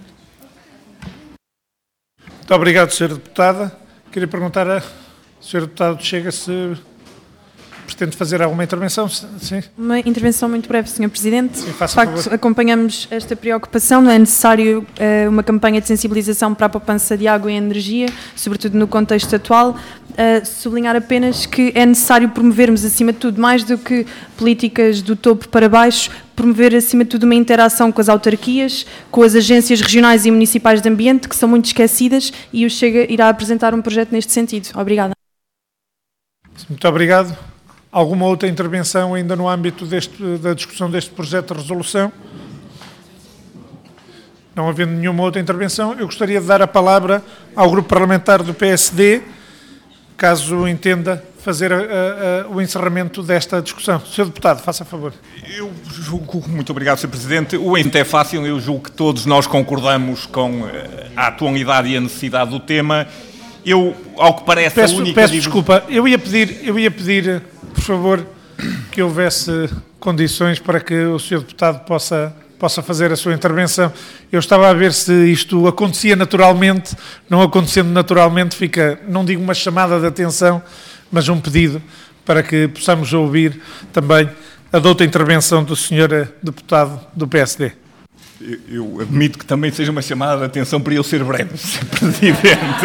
Muito obrigado, Sra. Deputada. Queria perguntar ao Sr. Deputado Chega se pretende fazer alguma intervenção. Sim. Uma intervenção muito breve, Sr. Presidente. Sim, de facto, acompanhamos esta preocupação. Não é necessário uma campanha de sensibilização para a poupança de água e energia, sobretudo no contexto atual. Sublinhar apenas que é necessário promovermos, acima de tudo, mais do que políticas do topo para baixo, promover, acima de tudo, uma interação com as autarquias, com as agências regionais e municipais de ambiente, que são muito esquecidas, e o Chega irá apresentar um projeto neste sentido. Obrigada. Muito obrigado. Alguma outra intervenção ainda no âmbito da discussão deste projeto de resolução? Não havendo nenhuma outra intervenção, eu gostaria de dar a palavra ao Grupo Parlamentar do PSD, caso entenda fazer o encerramento desta discussão. Sr. Deputado, faça favor. Eu julgo, muito obrigado, Sr. Presidente, o ente é fácil, eu julgo que todos nós concordamos com a atualidade e a necessidade do tema. Eu, ao que parece, peço desculpa, eu ia pedir, por favor, que houvesse condições para que o Sr. Deputado possa fazer a sua intervenção. Eu estava a ver se isto acontecia naturalmente, não acontecendo naturalmente, fica, não digo uma chamada de atenção, mas um pedido para que possamos ouvir também a outra intervenção do Sr. Deputado do PSD. Eu admito que também seja uma chamada de atenção para eu ser breve, Sr. Presidente.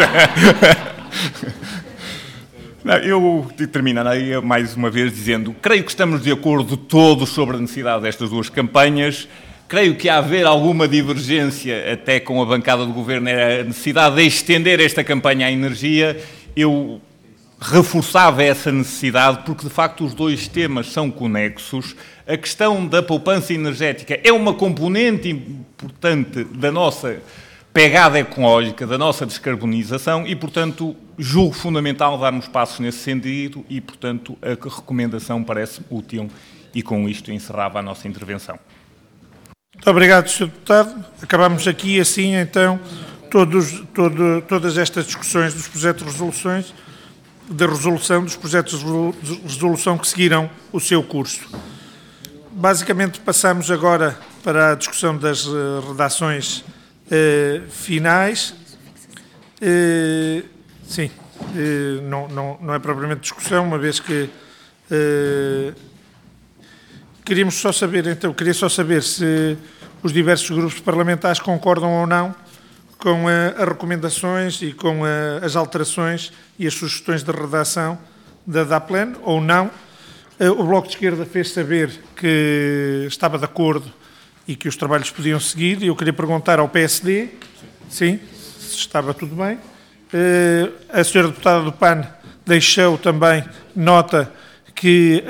Não, eu terminarei mais uma vez dizendo, creio que estamos de acordo todos sobre a necessidade destas duas campanhas. Creio que há haver alguma divergência até com a bancada do Governo, é a necessidade de estender esta campanha à energia. Eu reforçava essa necessidade porque, de facto, os dois temas são conexos. A questão da poupança energética é uma componente importante da nossa pegada ecológica, da nossa descarbonização e, portanto, julgo fundamental darmos passos nesse sentido e, portanto, a recomendação parece útil e com isto encerrava a nossa intervenção. Muito obrigado, Sr. Deputado. Acabamos aqui, assim, então, todas estas discussões dos projetos de resoluções, dos projetos de resolução que seguiram o seu curso. Basicamente, passamos agora para a discussão das redações finais. Sim, não é propriamente discussão, uma vez que queria só saber se os diversos grupos parlamentares concordam ou não com as recomendações e com as alterações e as sugestões de redação da DAPLAN, ou não. O Bloco de Esquerda fez saber que estava de acordo e que os trabalhos podiam seguir. Eu queria perguntar ao PSD, sim, se estava tudo bem. A senhora deputada do PAN deixou também nota que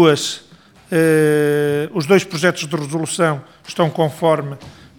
os dois projetos de resolução estão conforme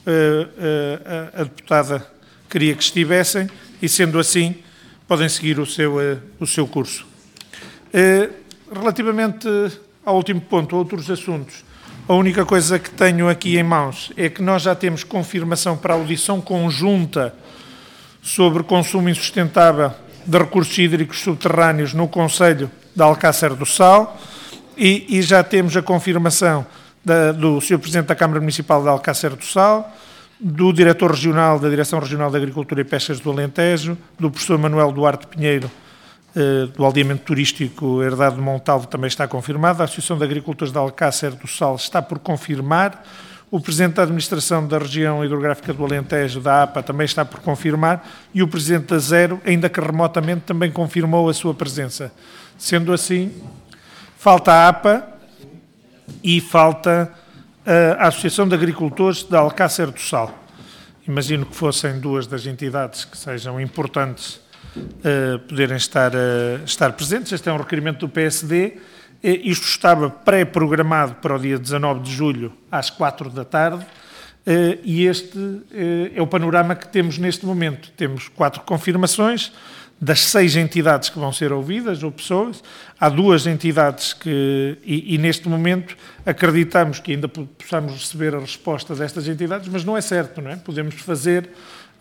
a deputada queria que estivessem e, sendo assim, podem seguir o seu curso. Relativamente ao último ponto, outros assuntos, a única coisa que tenho aqui em mãos é que nós já temos confirmação para a audição conjunta sobre consumo insustentável de recursos hídricos subterrâneos no Concelho de Alcácer do Sal e já temos a confirmação do Sr. Presidente da Câmara Municipal de Alcácer do Sal, do Diretor Regional da Direção Regional de Agricultura e Pescas do Alentejo, do Professor Manuel Duarte Pinheiro, do Aldeamento Turístico Herdade de Montalvo também está confirmado, a Associação de Agricultores de Alcácer do Sal está por confirmar, o Presidente da Administração da Região Hidrográfica do Alentejo, da APA, também está por confirmar e o Presidente da Zero, ainda que remotamente, também confirmou a sua presença. Sendo assim, falta a APA e falta a Associação de Agricultores de Alcácer do Sal. Imagino que fossem duas das entidades que sejam importantes poderem estar presentes. Este é um requerimento do PSD. Isto estava pré-programado para o dia 19 de julho, às 4 da tarde, e este é o panorama que temos neste momento. Temos 4 confirmações das 6 entidades que vão ser ouvidas, ou pessoas. Há 2 entidades que, e neste momento, acreditamos que ainda possamos receber a resposta destas entidades, mas não é certo, não é? Podemos fazer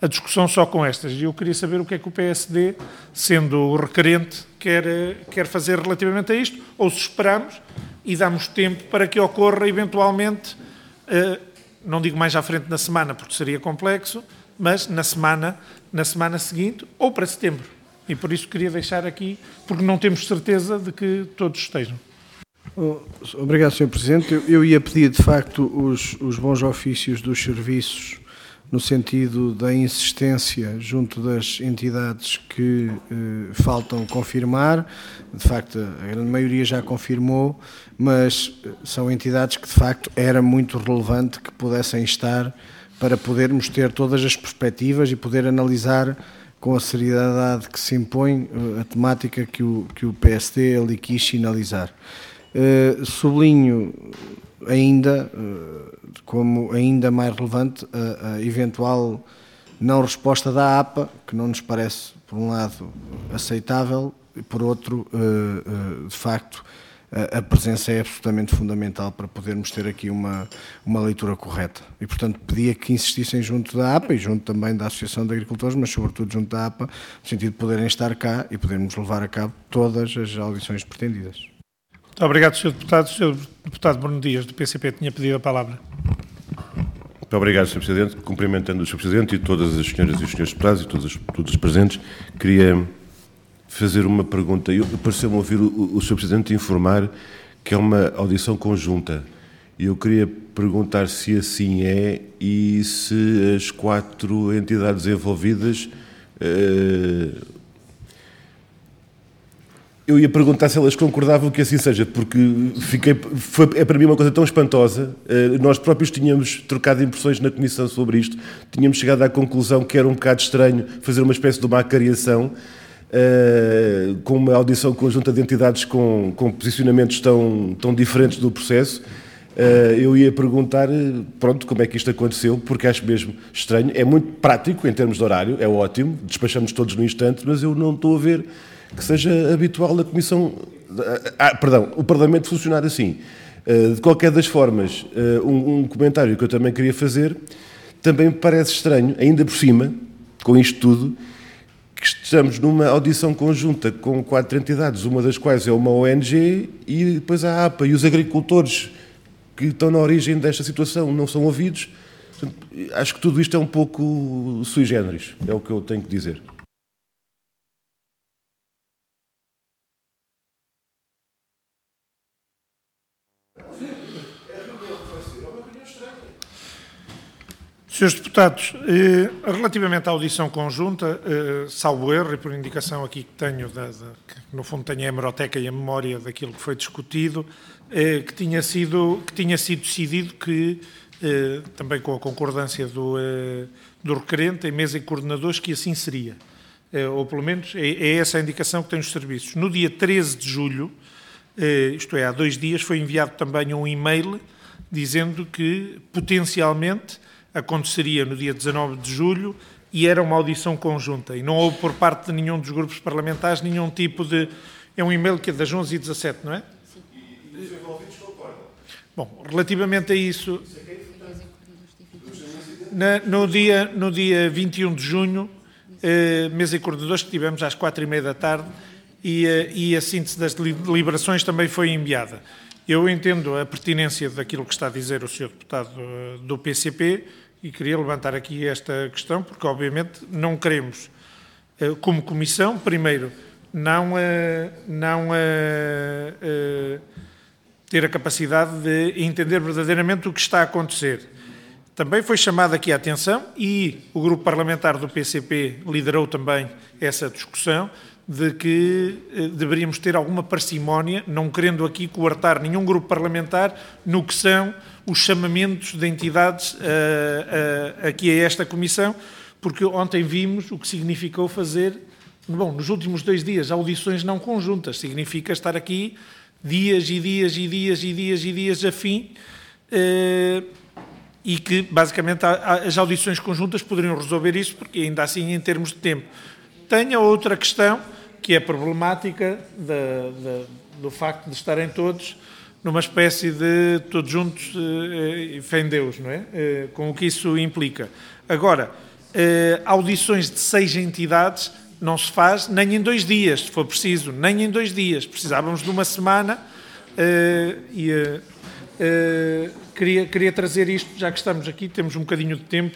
a discussão só com estas. E eu queria saber o que é que o PSD, sendo o requerente, quer fazer relativamente a isto, ou se esperamos e damos tempo para que ocorra eventualmente, não digo mais à frente na semana, porque seria complexo, mas na semana seguinte ou para setembro. E por isso queria deixar aqui, porque não temos certeza de que todos estejam. Obrigado, Sr. Presidente. Eu ia pedir, de facto, os bons ofícios dos serviços no sentido da insistência junto das entidades que faltam confirmar. De facto, a grande maioria já confirmou, mas são entidades que, de facto, era muito relevante que pudessem estar para podermos ter todas as perspectivas e poder analisar com a seriedade que se impõe a temática que o PSD ali quis sinalizar. Sublinho ainda, como ainda mais relevante, a eventual não resposta da APA, que não nos parece, por um lado, aceitável, e por outro, de facto, a presença é absolutamente fundamental para podermos ter aqui uma leitura correta. E, portanto, pedia que insistissem junto da APA e junto também da Associação de Agricultores, mas sobretudo junto da APA, no sentido de poderem estar cá e podermos levar a cabo todas as audições pretendidas. Muito obrigado, Sr. Deputado. O Sr. Deputado Bruno Dias, do PCP, tinha pedido a palavra. Muito obrigado, Sr. Presidente. Cumprimentando o Sr. Presidente e todas as senhoras e os senhores deputados e todos os presentes, queria fazer uma pergunta. Pareceu-me ouvir o Sr. Presidente informar que é uma audição conjunta. E eu queria perguntar se assim é e se as 4 entidades envolvidas... Eu ia perguntar se elas concordavam que assim seja, porque é para mim uma coisa tão espantosa. Nós próprios tínhamos trocado impressões na Comissão sobre isto, tínhamos chegado à conclusão que era um bocado estranho fazer uma espécie de uma acariação com uma audição conjunta de entidades com posicionamentos tão diferentes do processo. Eu ia perguntar, pronto, como é que isto aconteceu, porque acho mesmo estranho. É muito prático em termos de horário, é ótimo, despachamos todos no instante, mas eu não estou a ver que seja habitual a Comissão... o Parlamento funcionar assim. De qualquer das formas, um comentário que eu também queria fazer, também me parece estranho, ainda por cima, com isto tudo, que estamos numa audição conjunta com 4 entidades, uma das quais é uma ONG, e depois a APA e os agricultores que estão na origem desta situação não são ouvidos. Portanto, acho que tudo isto é um pouco sui generis, é o que eu tenho que dizer. Senhores deputados, relativamente à audição conjunta, salvo erro, e por indicação aqui que tenho, que no fundo tenho a hemeroteca e a memória daquilo que foi discutido, que tinha sido decidido que, também com a concordância do requerente, em mesa e coordenadores, que assim seria. Ou pelo menos é essa a indicação que tem os serviços. No dia 13 de julho, isto é, há 2 dias, foi enviado também um e-mail dizendo que, potencialmente, aconteceria no dia 19 de julho e era uma audição conjunta. E não houve por parte de nenhum dos grupos parlamentares nenhum tipo de... É um e-mail que é das 11h17, não é? Sim. E os envolvidos concordam. Bom, relativamente a isso... No dia 21 de junho, mesa e coordenadores que tivemos às 4h30 da tarde e a síntese das deliberações também foi enviada. Eu entendo a pertinência daquilo que está a dizer o Sr. Deputado do PCP e queria levantar aqui esta questão, porque obviamente não queremos, como Comissão, primeiro, não ter a capacidade de entender verdadeiramente o que está a acontecer. Também foi chamada aqui a atenção e o grupo parlamentar do PCP liderou também essa discussão, de que deveríamos ter alguma parcimónia, não querendo aqui coartar nenhum grupo parlamentar no que são os chamamentos de entidades aqui a esta Comissão, porque ontem vimos o que significou fazer, bom, nos últimos 2 dias, audições não conjuntas, significa estar aqui dias e dias e dias e dias e dias a fim, e que, basicamente, as audições conjuntas poderiam resolver isso, porque ainda assim, em termos de tempo. Tem a outra questão, que é problemática do facto de estarem todos numa espécie de todos juntos, fé em Deus, não é? Com o que isso implica. Agora, audições de 6 entidades não se faz nem em 2 dias, se for preciso, nem em 2 dias. Precisávamos de uma semana queria trazer isto, já que estamos aqui, temos um bocadinho de tempo,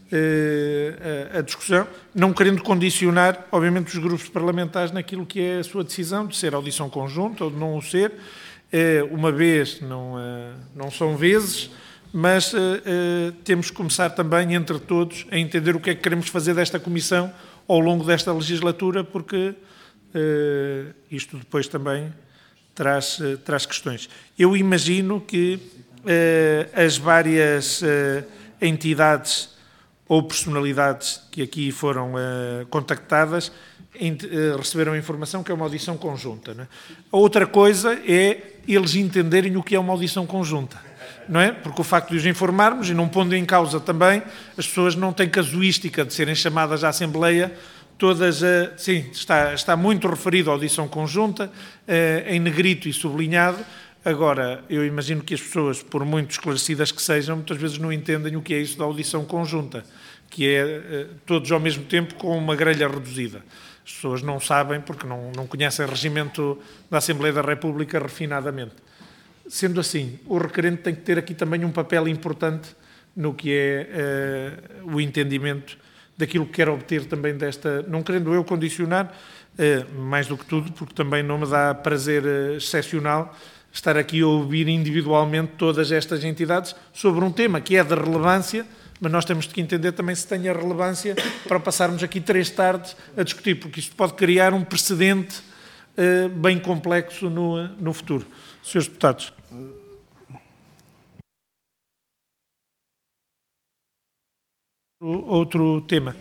a discussão, não querendo condicionar, obviamente, os grupos parlamentares naquilo que é a sua decisão de ser audição conjunta ou de não o ser. Uma vez não são vezes, mas temos que começar também, entre todos, a entender o que é que queremos fazer desta comissão ao longo desta legislatura, porque isto depois também traz questões. Eu imagino que as várias entidades ou personalidades que aqui foram contactadas receberam a informação que é uma audição conjunta. Não é? A outra coisa é eles entenderem o que é uma audição conjunta. Não é? Porque o facto de os informarmos e não pondo em causa também, as pessoas não têm casuística de serem chamadas à Assembleia, todas, sim, está muito referido à audição conjunta, em negrito e sublinhado. Agora, eu imagino que as pessoas, por muito esclarecidas que sejam, muitas vezes não entendem o que é isso da audição conjunta, que é todos ao mesmo tempo com uma grelha reduzida. As pessoas não sabem porque não conhecem o regimento da Assembleia da República refinadamente. Sendo assim, o requerente tem que ter aqui também um papel importante no que é o entendimento daquilo que quer obter também desta, não querendo eu condicionar, mais do que tudo, porque também não me dá prazer excepcional estar aqui a ouvir individualmente todas estas entidades sobre um tema que é de relevância, mas nós temos que entender também se tem a relevância para passarmos aqui 3 tardes a discutir, porque isto pode criar um precedente bem complexo no futuro. Senhores deputados. Outro tema.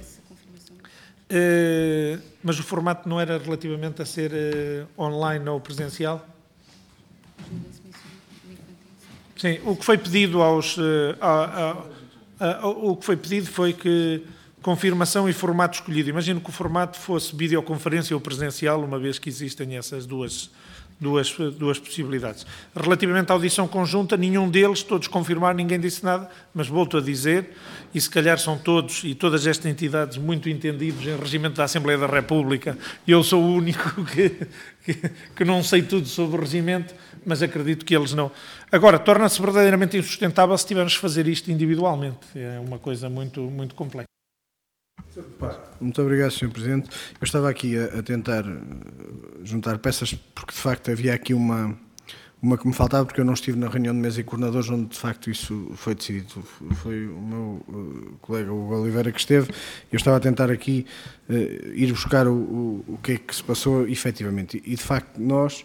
Mas o formato não era relativamente a ser online ou presencial? Sim, o que foi pedido o que foi pedido foi que confirmação e formato escolhido. Imagino que o formato fosse videoconferência ou presencial, uma vez que existem essas duas possibilidades. Relativamente à audição conjunta, nenhum deles, todos confirmaram, ninguém disse nada, mas volto a dizer, e se calhar são todos e todas estas entidades muito entendidos em regimento da Assembleia da República, e eu sou o único que não sei tudo sobre o regimento, mas acredito que eles não. Agora, torna-se verdadeiramente insustentável se tivermos que fazer isto individualmente. É uma coisa muito, muito complexa. Muito obrigado, Sr. Presidente. Eu estava aqui a tentar juntar peças, porque de facto havia aqui uma que me faltava, porque eu não estive na reunião de mesa e coordenadores, onde de facto isso foi decidido. Foi o meu colega Hugo Oliveira que esteve. Eu estava a tentar aqui ir buscar o que é que se passou efetivamente. E de facto nós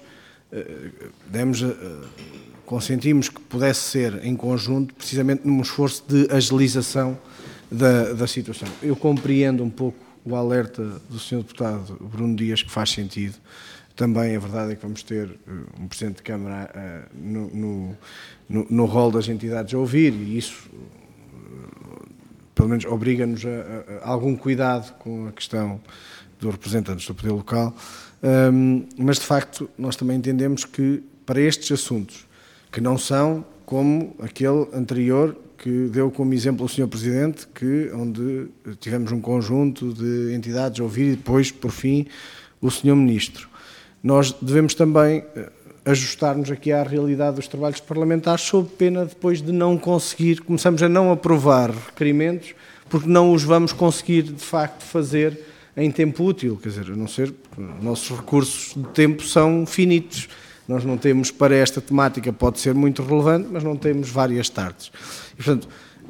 consentimos que pudesse ser em conjunto, precisamente num esforço de agilização da situação. Eu compreendo um pouco o alerta do Sr. Deputado Bruno Dias, que faz sentido. Também a verdade é que vamos ter um Presidente de Câmara no rol das entidades a ouvir, e isso, pelo menos, obriga-nos a algum cuidado com a questão dos representantes do poder local. Mas, de facto, nós também entendemos que, para estes assuntos, que não são como aquele anterior que deu como exemplo o Sr. Presidente, onde tivemos um conjunto de entidades a ouvir e depois, por fim, o Sr. Ministro. Nós devemos também ajustar-nos aqui à realidade dos trabalhos parlamentares, sob pena depois de não conseguir, começamos a não aprovar requerimentos, porque não os vamos conseguir, de facto, fazer em tempo útil, quer dizer, a não ser, nossos recursos de tempo são finitos. Nós não temos, para esta temática, pode ser muito relevante, mas não temos várias tardes. E, portanto,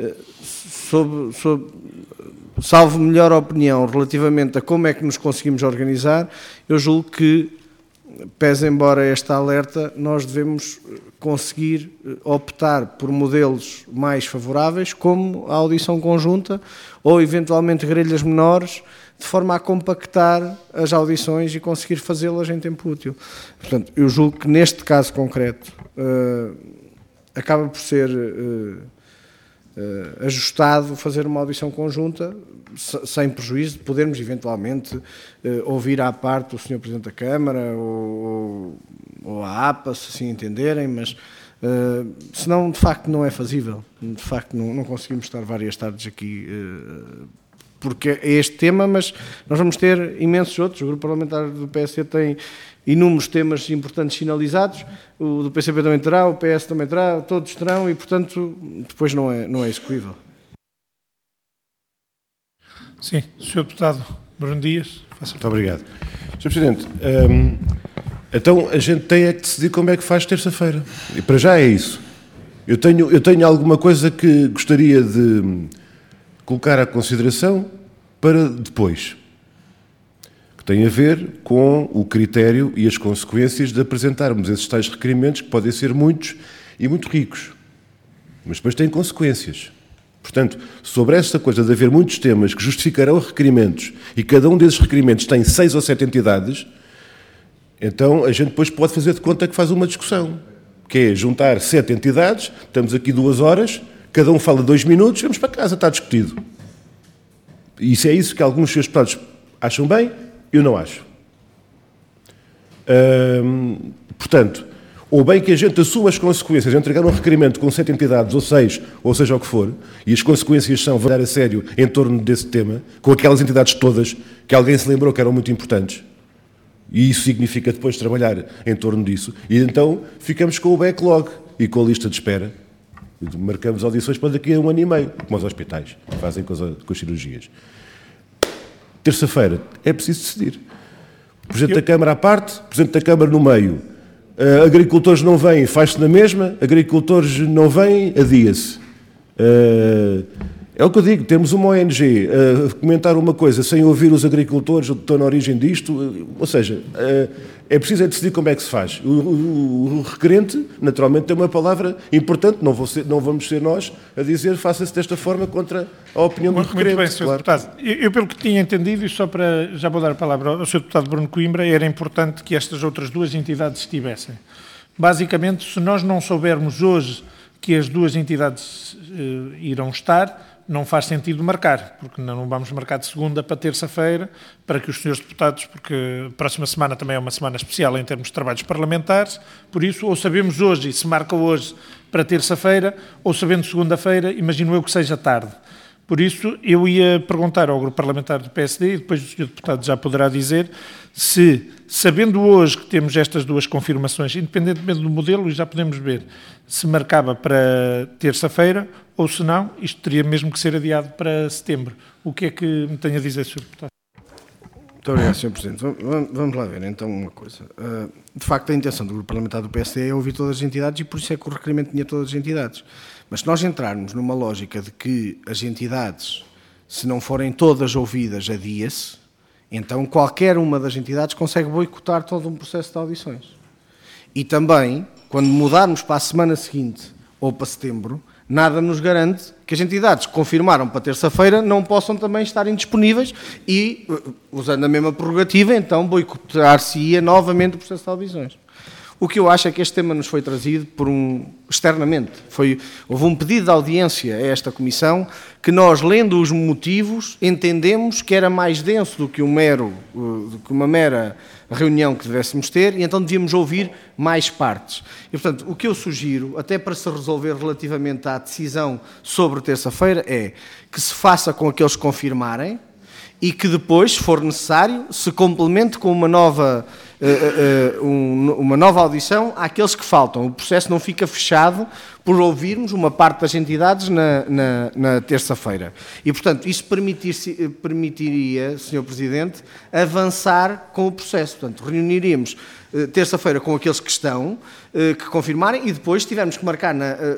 salvo melhor opinião relativamente a como é que nos conseguimos organizar, eu julgo que, pese embora esta alerta, nós devemos conseguir optar por modelos mais favoráveis, como a audição conjunta ou, eventualmente, grelhas menores, de forma a compactar as audições e conseguir fazê-las em tempo útil. Portanto, eu julgo que neste caso concreto acaba por ser ajustado fazer uma audição conjunta, sem prejuízo de podermos eventualmente ouvir à parte o Sr. Presidente da Câmara ou a APA, se assim entenderem, mas senão de facto não é fazível. De facto não conseguimos estar várias tardes aqui porque é este tema, mas nós vamos ter imensos outros. O grupo parlamentar do PSD tem inúmeros temas importantes sinalizados, o do PCP também terá, o PS também terá, todos terão e, portanto, depois não é execuível. Sim, Sr. Deputado Bruno Dias. Muito obrigado. Sr. Presidente, então a gente tem é que decidir como é que faz terça-feira. E para já é isso. Eu tenho alguma coisa que gostaria de colocar à consideração para depois, que tem a ver com o critério e as consequências de apresentarmos esses tais requerimentos, que podem ser muitos e muito ricos, mas depois têm consequências. Portanto, sobre esta coisa de haver muitos temas que justificarão requerimentos e cada um desses requerimentos tem 6 ou 7 entidades, então a gente depois pode fazer de conta que faz uma discussão, que é juntar 7 entidades, estamos aqui 2 horas, cada um fala 2 minutos, vamos para casa, está discutido. E se é isso que alguns dos seus deputados acham bem, eu não acho. Portanto, ou bem que a gente assuma as consequências de entregar um requerimento com 7 entidades, ou 6, ou seja o que for, e as consequências são dar a sério em torno desse tema, com aquelas entidades todas que alguém se lembrou que eram muito importantes, e isso significa depois trabalhar em torno disso, e então ficamos com o backlog e com a lista de espera. Marcamos audições para daqui a 1 ano e meio, como os hospitais fazem com as cirurgias. Terça-feira é preciso decidir. Presidente da Câmara à parte, Presidente da Câmara no meio. Agricultores não vêm, faz-se na mesma. Agricultores não vêm, adia-se. É o que eu digo, temos uma ONG a comentar uma coisa sem ouvir os agricultores que estão na origem disto, ou seja, é preciso decidir como é que se faz. O requerente, naturalmente, tem uma palavra importante, não vamos ser nós a dizer faça-se desta forma contra a opinião do requerente. Muito bem, Sr. Deputado. Eu, pelo que tinha entendido, e só para, já vou dar a palavra ao Sr. Deputado Bruno Coimbra, era importante que estas outras 2 entidades estivessem. Basicamente, se nós não soubermos hoje que as 2 entidades irão estar, não faz sentido marcar, porque não vamos marcar de segunda para terça-feira, para que os senhores deputados, porque a próxima semana também é uma semana especial em termos de trabalhos parlamentares, por isso, ou sabemos hoje e se marca hoje para terça-feira, ou sabendo segunda-feira, imagino eu que seja tarde. Por isso, eu ia perguntar ao grupo parlamentar do PSD, e depois o senhor deputado já poderá dizer, se, sabendo hoje que temos estas 2 confirmações, independentemente do modelo, e já podemos ver, se marcava para terça-feira, ou se não, isto teria mesmo que ser adiado para setembro. O que é que me tem a dizer, Sr. Deputado? Muito obrigado, Sr. Presidente. Vamos lá ver, então, uma coisa. De facto, a intenção do grupo parlamentar do PSD é ouvir todas as entidades e por isso é que o requerimento tinha todas as entidades. Mas se nós entrarmos numa lógica de que as entidades, se não forem todas ouvidas, adia-se, então qualquer uma das entidades consegue boicotar todo um processo de audições. E também, quando mudarmos para a semana seguinte ou para setembro, nada nos garante que as entidades que confirmaram para terça-feira não possam também estar indisponíveis e, usando a mesma prerrogativa, então boicotar-se-ia novamente o processo de audições. O que eu acho é que este tema nos foi trazido externamente. Houve um pedido de audiência a esta Comissão que nós, lendo os motivos, entendemos que era mais denso do que uma mera reunião que devêssemos ter e então devíamos ouvir mais partes. E, portanto, o que eu sugiro, até para se resolver relativamente à decisão sobre terça-feira, é que se faça com aqueles que confirmarem e que depois, se for necessário, se complemente com uma nova audição àqueles que faltam. O processo não fica fechado por ouvirmos uma parte das entidades na terça-feira. E, portanto, isso permitiria, Sr. Presidente, avançar com o processo. Portanto, reuniríamos terça-feira com aqueles que estão, que confirmarem, e depois tivermos que marcar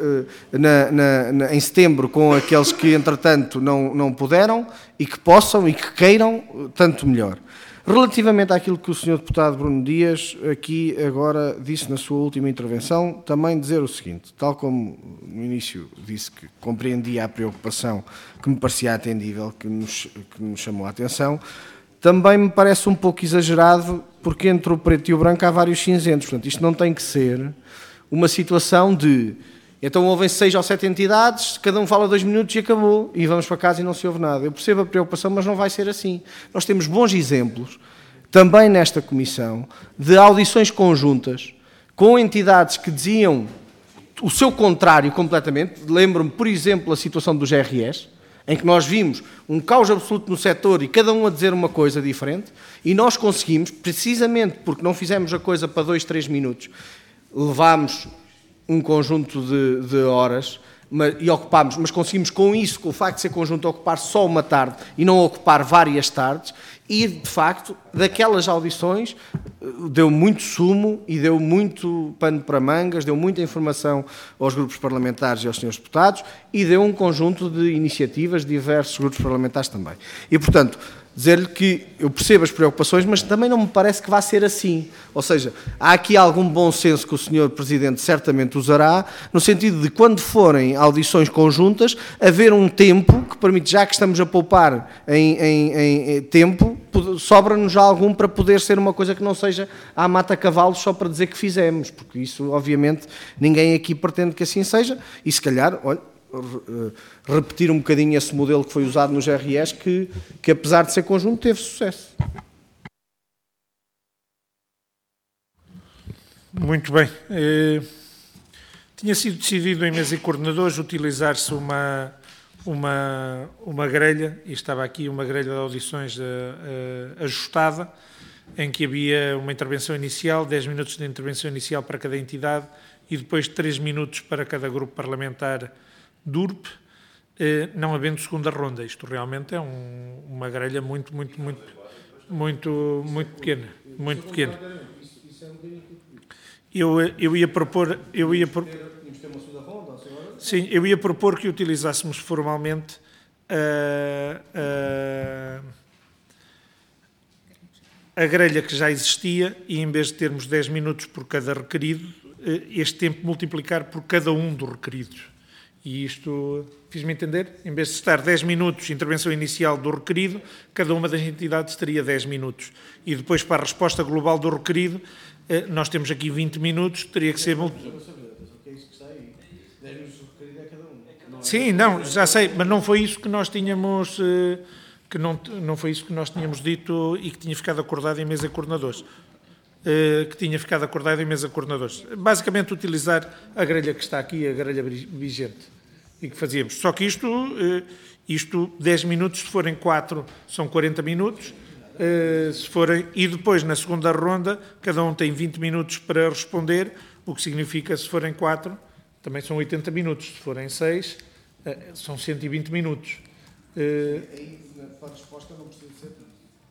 em setembro com aqueles que, entretanto, não puderam e que possam e que queiram, tanto melhor. Relativamente àquilo que o Sr. Deputado Bruno Dias aqui agora disse na sua última intervenção, também dizer o seguinte, tal como no início disse que compreendia a preocupação que me parecia atendível, que nos chamou a atenção, também me parece um pouco exagerado, porque entre o preto e o branco há vários cinzentos. Portanto, isto não tem que ser uma situação de... Então ouvem 6 ou 7 entidades, cada um fala 2 minutos e acabou, e vamos para casa e não se ouve nada. Eu percebo a preocupação, mas não vai ser assim. Nós temos bons exemplos, também nesta Comissão, de audições conjuntas, com entidades que diziam o seu contrário completamente. Lembro-me, por exemplo, a situação dos GRS, em que nós vimos um caos absoluto no setor e cada um a dizer uma coisa diferente, e nós conseguimos, precisamente porque não fizemos a coisa para 2, 3 minutos, levámos um conjunto de horas e ocupámos, mas conseguimos com isso, com o facto de ser conjunto, ocupar só uma tarde e não ocupar várias tardes, e de facto, daquelas audições, deu muito sumo e deu muito pano para mangas, deu muita informação aos grupos parlamentares e aos senhores deputados, e deu um conjunto de iniciativas de diversos grupos parlamentares também. E, portanto, dizer-lhe que eu percebo as preocupações, mas também não me parece que vá ser assim. Ou seja, há aqui algum bom senso que o Sr. Presidente certamente usará, no sentido de, quando forem audições conjuntas, haver um tempo que permite, já que estamos a poupar em tempo, sobra-nos já algum para poder ser uma coisa que não seja à mata-cavalos só para dizer que fizemos, porque isso, obviamente, ninguém aqui pretende que assim seja, e se calhar, olha, repetir um bocadinho esse modelo que foi usado nos RS, que apesar de ser conjunto, teve sucesso. Muito bem. Tinha sido decidido em mesa e coordenadores utilizar-se uma grelha, e estava aqui uma grelha de audições ajustada, em que havia uma intervenção inicial, 10 minutos de intervenção inicial para cada entidade e depois 3 minutos para cada grupo parlamentar do URP, não havendo segunda ronda. Isto realmente é uma grelha muito pequena. Muito pequena. Eu ia propor que utilizássemos formalmente a grelha que já existia e, em vez de termos 10 minutos por cada requerido, este tempo multiplicar por cada um dos requeridos. E isto, fiz-me entender? Em vez de estar 10 minutos, intervenção inicial do requerido, cada uma das entidades teria 10 minutos. E depois, para a resposta global do requerido, nós temos aqui 20 minutos, teria que ser... Sim, não, já sei, mas não foi isso que nós tínhamos... não foi isso que nós tínhamos dito e que tinha ficado acordado em mesa de coordenadores. Basicamente, utilizar a grelha que está aqui, a grelha vigente, e que fazíamos. Só que isto 10 minutos, se forem 4, são 40 minutos, e depois, na segunda ronda, cada um tem 20 minutos para responder, o que significa, se forem 4, também são 80 minutos, se forem 6, são 120 minutos. Aí, para a resposta, não precisa ser tanto.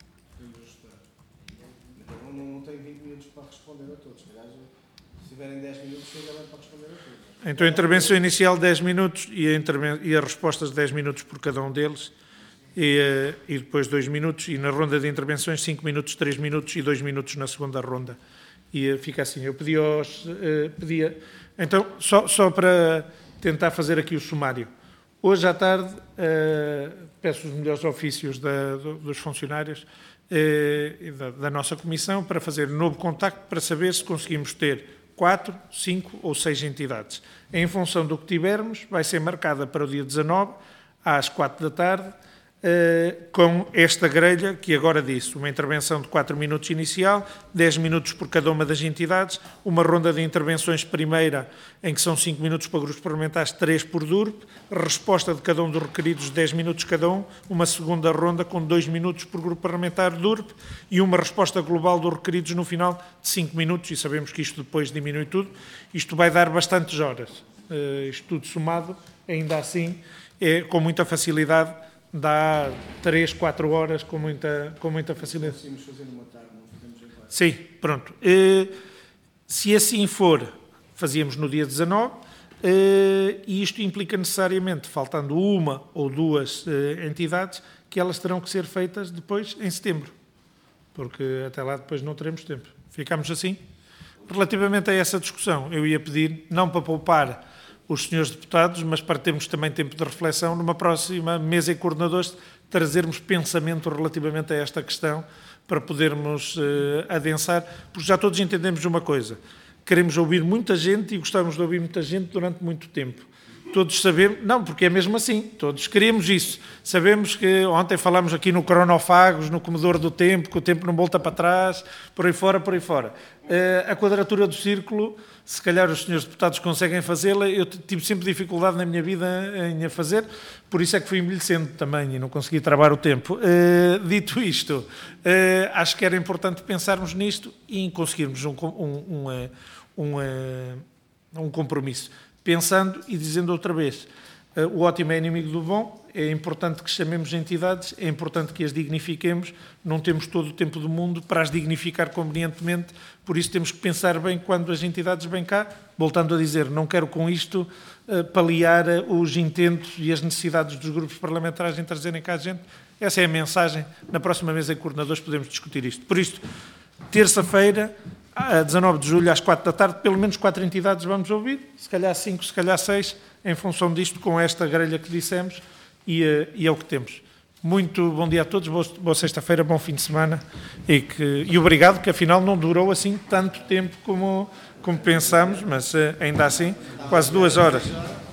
Não tem 20 minutos para responder a todos. Se tiverem 10 minutos, chega bem para responder a todos. Então, a intervenção inicial, 10 minutos, e as respostas, 10 minutos por cada um deles, e depois 2 minutos, e na ronda de intervenções, 5 minutos, 3 minutos e 2 minutos na segunda ronda. E fica assim. Eu pedia... Então, só para tentar fazer aqui o sumário. Hoje à tarde, peço os melhores ofícios dos funcionários da nossa comissão para fazer um novo contacto para saber se conseguimos ter 4, 5 ou 6 entidades. Em função do que tivermos, vai ser marcada para o dia 19, às 4 da tarde, com esta grelha que agora disse, uma intervenção de 4 minutos inicial, 10 minutos por cada uma das entidades, uma ronda de intervenções primeira, em que são 5 minutos para grupos parlamentares, 3 por DURP, resposta de cada um dos requeridos, 10 minutos cada um, uma segunda ronda com 2 minutos por grupo parlamentar DURP e uma resposta global dos requeridos no final de 5 minutos, e sabemos que isto depois diminui tudo. Isto vai dar bastantes horas. Isto tudo somado, ainda assim, com muita facilidade, dá 3, 4 horas com muita facilidade. Conseguimos fazer numa tarde, não fazemos em 4. Sim, pronto. Se assim for, fazíamos no dia 19, e isto implica necessariamente, faltando uma ou 2 entidades, que elas terão que ser feitas depois em setembro, porque até lá depois não teremos tempo. Ficamos assim? Relativamente a essa discussão, eu ia pedir, não para poupar os senhores deputados, mas para termos também tempo de reflexão, numa próxima mesa e coordenadores, trazermos pensamento relativamente a esta questão, para podermos adensar, porque já todos entendemos uma coisa, queremos ouvir muita gente e gostamos de ouvir muita gente durante muito tempo. todos sabemos, não, porque é mesmo assim, todos queremos isso. Sabemos que ontem falámos aqui no cronofagos, no comedor do tempo, que o tempo não volta para trás, por aí fora, por aí fora. A quadratura do círculo, se calhar os senhores deputados conseguem fazê-la, eu tive sempre dificuldade na minha vida em a fazer, por isso é que fui envelhecendo também e não consegui travar o tempo. Dito isto, acho que era importante pensarmos nisto e em conseguirmos um compromisso. Pensando e dizendo outra vez, o ótimo é inimigo do bom, é importante que chamemos entidades, é importante que as dignifiquemos, não temos todo o tempo do mundo para as dignificar convenientemente, por isso temos que pensar bem quando as entidades vêm cá, voltando a dizer, não quero com isto paliar os intentos e as necessidades dos grupos parlamentares em trazerem cá a gente, essa é a mensagem, na próxima mesa de coordenadores podemos discutir isto. Por isto, terça-feira, a 19 de julho, às 4 da tarde, pelo menos 4 entidades vamos ouvir, se calhar 5, se calhar 6, em função disto, com esta grelha que dissemos, e é o que temos. Muito bom dia a todos, boa sexta-feira, bom fim de semana, e obrigado, que afinal não durou assim tanto tempo como pensámos, mas ainda assim, quase 2 horas.